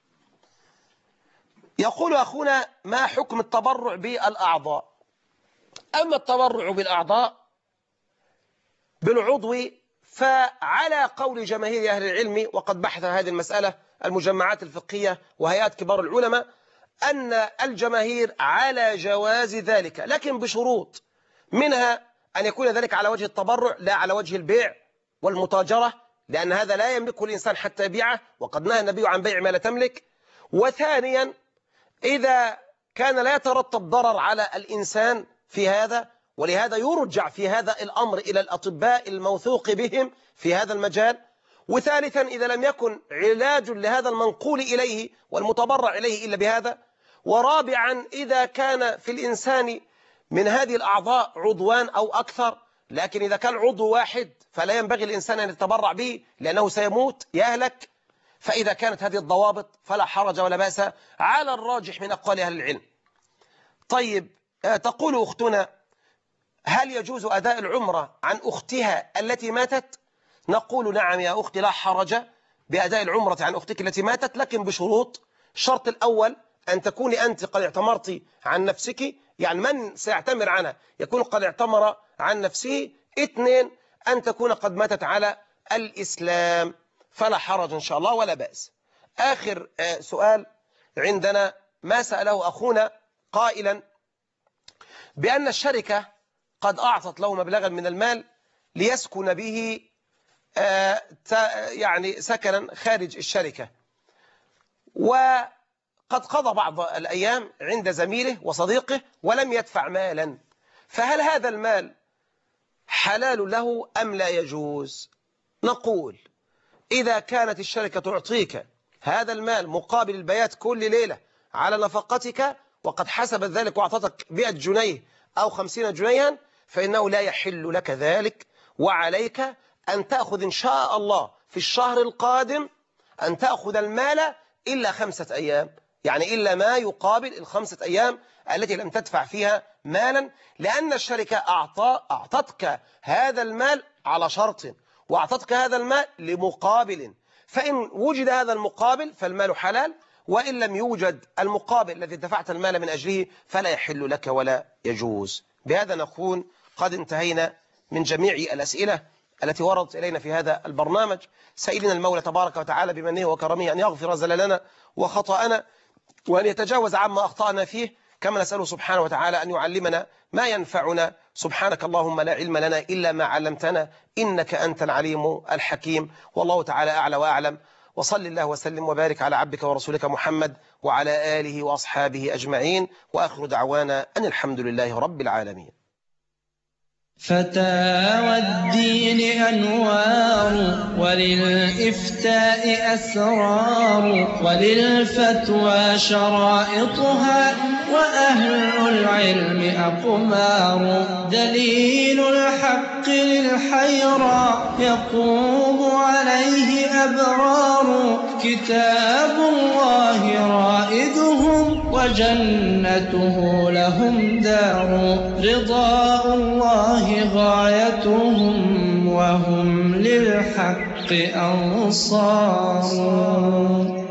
يقول أخونا: ما حكم التبرع بالأعضاء؟ أما التبرع بالأعضاء بالعضو فعلى قول جماهير أهل العلم، وقد بحث هذه المسألة المجمعات الفقهية وهيئات كبار العلماء، أن الجماهير على جواز ذلك، لكن بشروط، منها أن يكون ذلك على وجه التبرع لا على وجه البيع والمتاجرة، لأن هذا لا يملكه الإنسان حتى يبيعه، وقد نهى النبي عن بيع ما لا تملك. وثانيا إذا كان لا يترتب ضرر على الإنسان في هذا، ولهذا يرجع في هذا الأمر إلى الأطباء الموثوق بهم في هذا المجال. وثالثا إذا لم يكن علاج لهذا المنقول إليه والمتبرع إليه إلا بهذا. ورابعا إذا كان في الإنسان من هذه الأعضاء عضوان أو أكثر، لكن إذا كان عضو واحد فلا ينبغي الإنسان أن يتبرع به لأنه سيموت يهلك. فإذا كانت هذه الضوابط فلا حرج ولا بأس على الراجح من أقوال أهل العلم. طيب، تقول أختنا: هل يجوز أداء العمرة عن أختها التي ماتت؟ نقول: نعم يا أختي، لا حرج بأداء العمرة عن أختك التي ماتت، لكن بشروط. الشرط الأول أن تكوني أنت قد اعتمرت عن نفسك، يعني من سيعتمر عنها يكون قد اعتمر عن نفسه. 2 أن تكون قد ماتت على الإسلام، فلا حرج إن شاء الله ولا بأس. آخر سؤال عندنا ما سأله أخونا قائلا بأن الشركة قد أعطت له مبلغا من المال ليسكن به يعني سكنا خارج الشركة، وقد قضى بعض الأيام عند زميله وصديقه ولم يدفع مالا، فهل هذا المال حلال له أم لا يجوز؟ نقول: إذا كانت الشركة تعطيك هذا المال مقابل البيات كل ليلة على نفقتك، وقد حسبت ذلك وأعطتك 100 جنيه أو 50 جنيها، فإنه لا يحل لك ذلك، وعليك أن تأخذ إن شاء الله في الشهر القادم أن تأخذ المال إلا 5 أيام، يعني إلا ما يقابل 5 أيام التي لم تدفع فيها مالا، لأن الشركة أعطتك هذا المال على شرط، وأعطتك هذا المال لمقابل، فإن وجد هذا المقابل فالمال حلال، وإن لم يوجد المقابل الذي دفعت المال من أجله فلا يحل لك ولا يجوز. بهذا نكون قد انتهينا من جميع الأسئلة التي وردت إلينا في هذا البرنامج. سائلنا المولى تبارك وتعالى بمنه وكرمه أن يغفر زللنا وخطأنا، وأن يتجاوز عما أخطأنا فيه، كما نسأله سبحانه وتعالى أن يعلمنا ما ينفعنا. سبحانك اللهم لا علم لنا إلا ما علمتنا، إنك أنت العليم الحكيم. والله تعالى أعلى وأعلم. وصل الله وسلم وبارك على عبدك ورسولك محمد وعلى آله وأصحابه أجمعين، وآخر دعوانا أن الحمد لله رب العالمين. فتاوى الدين أنوار، وللإفتاء أسرار، وللفتوى شرائطها، وأهل العلم أقمار. دليل الحق للحيرى يقوم عليه أبرار، كتاب الله رائدهم وجنته لهم دار. رضاء الله غايتهم وهم للحق أنصار.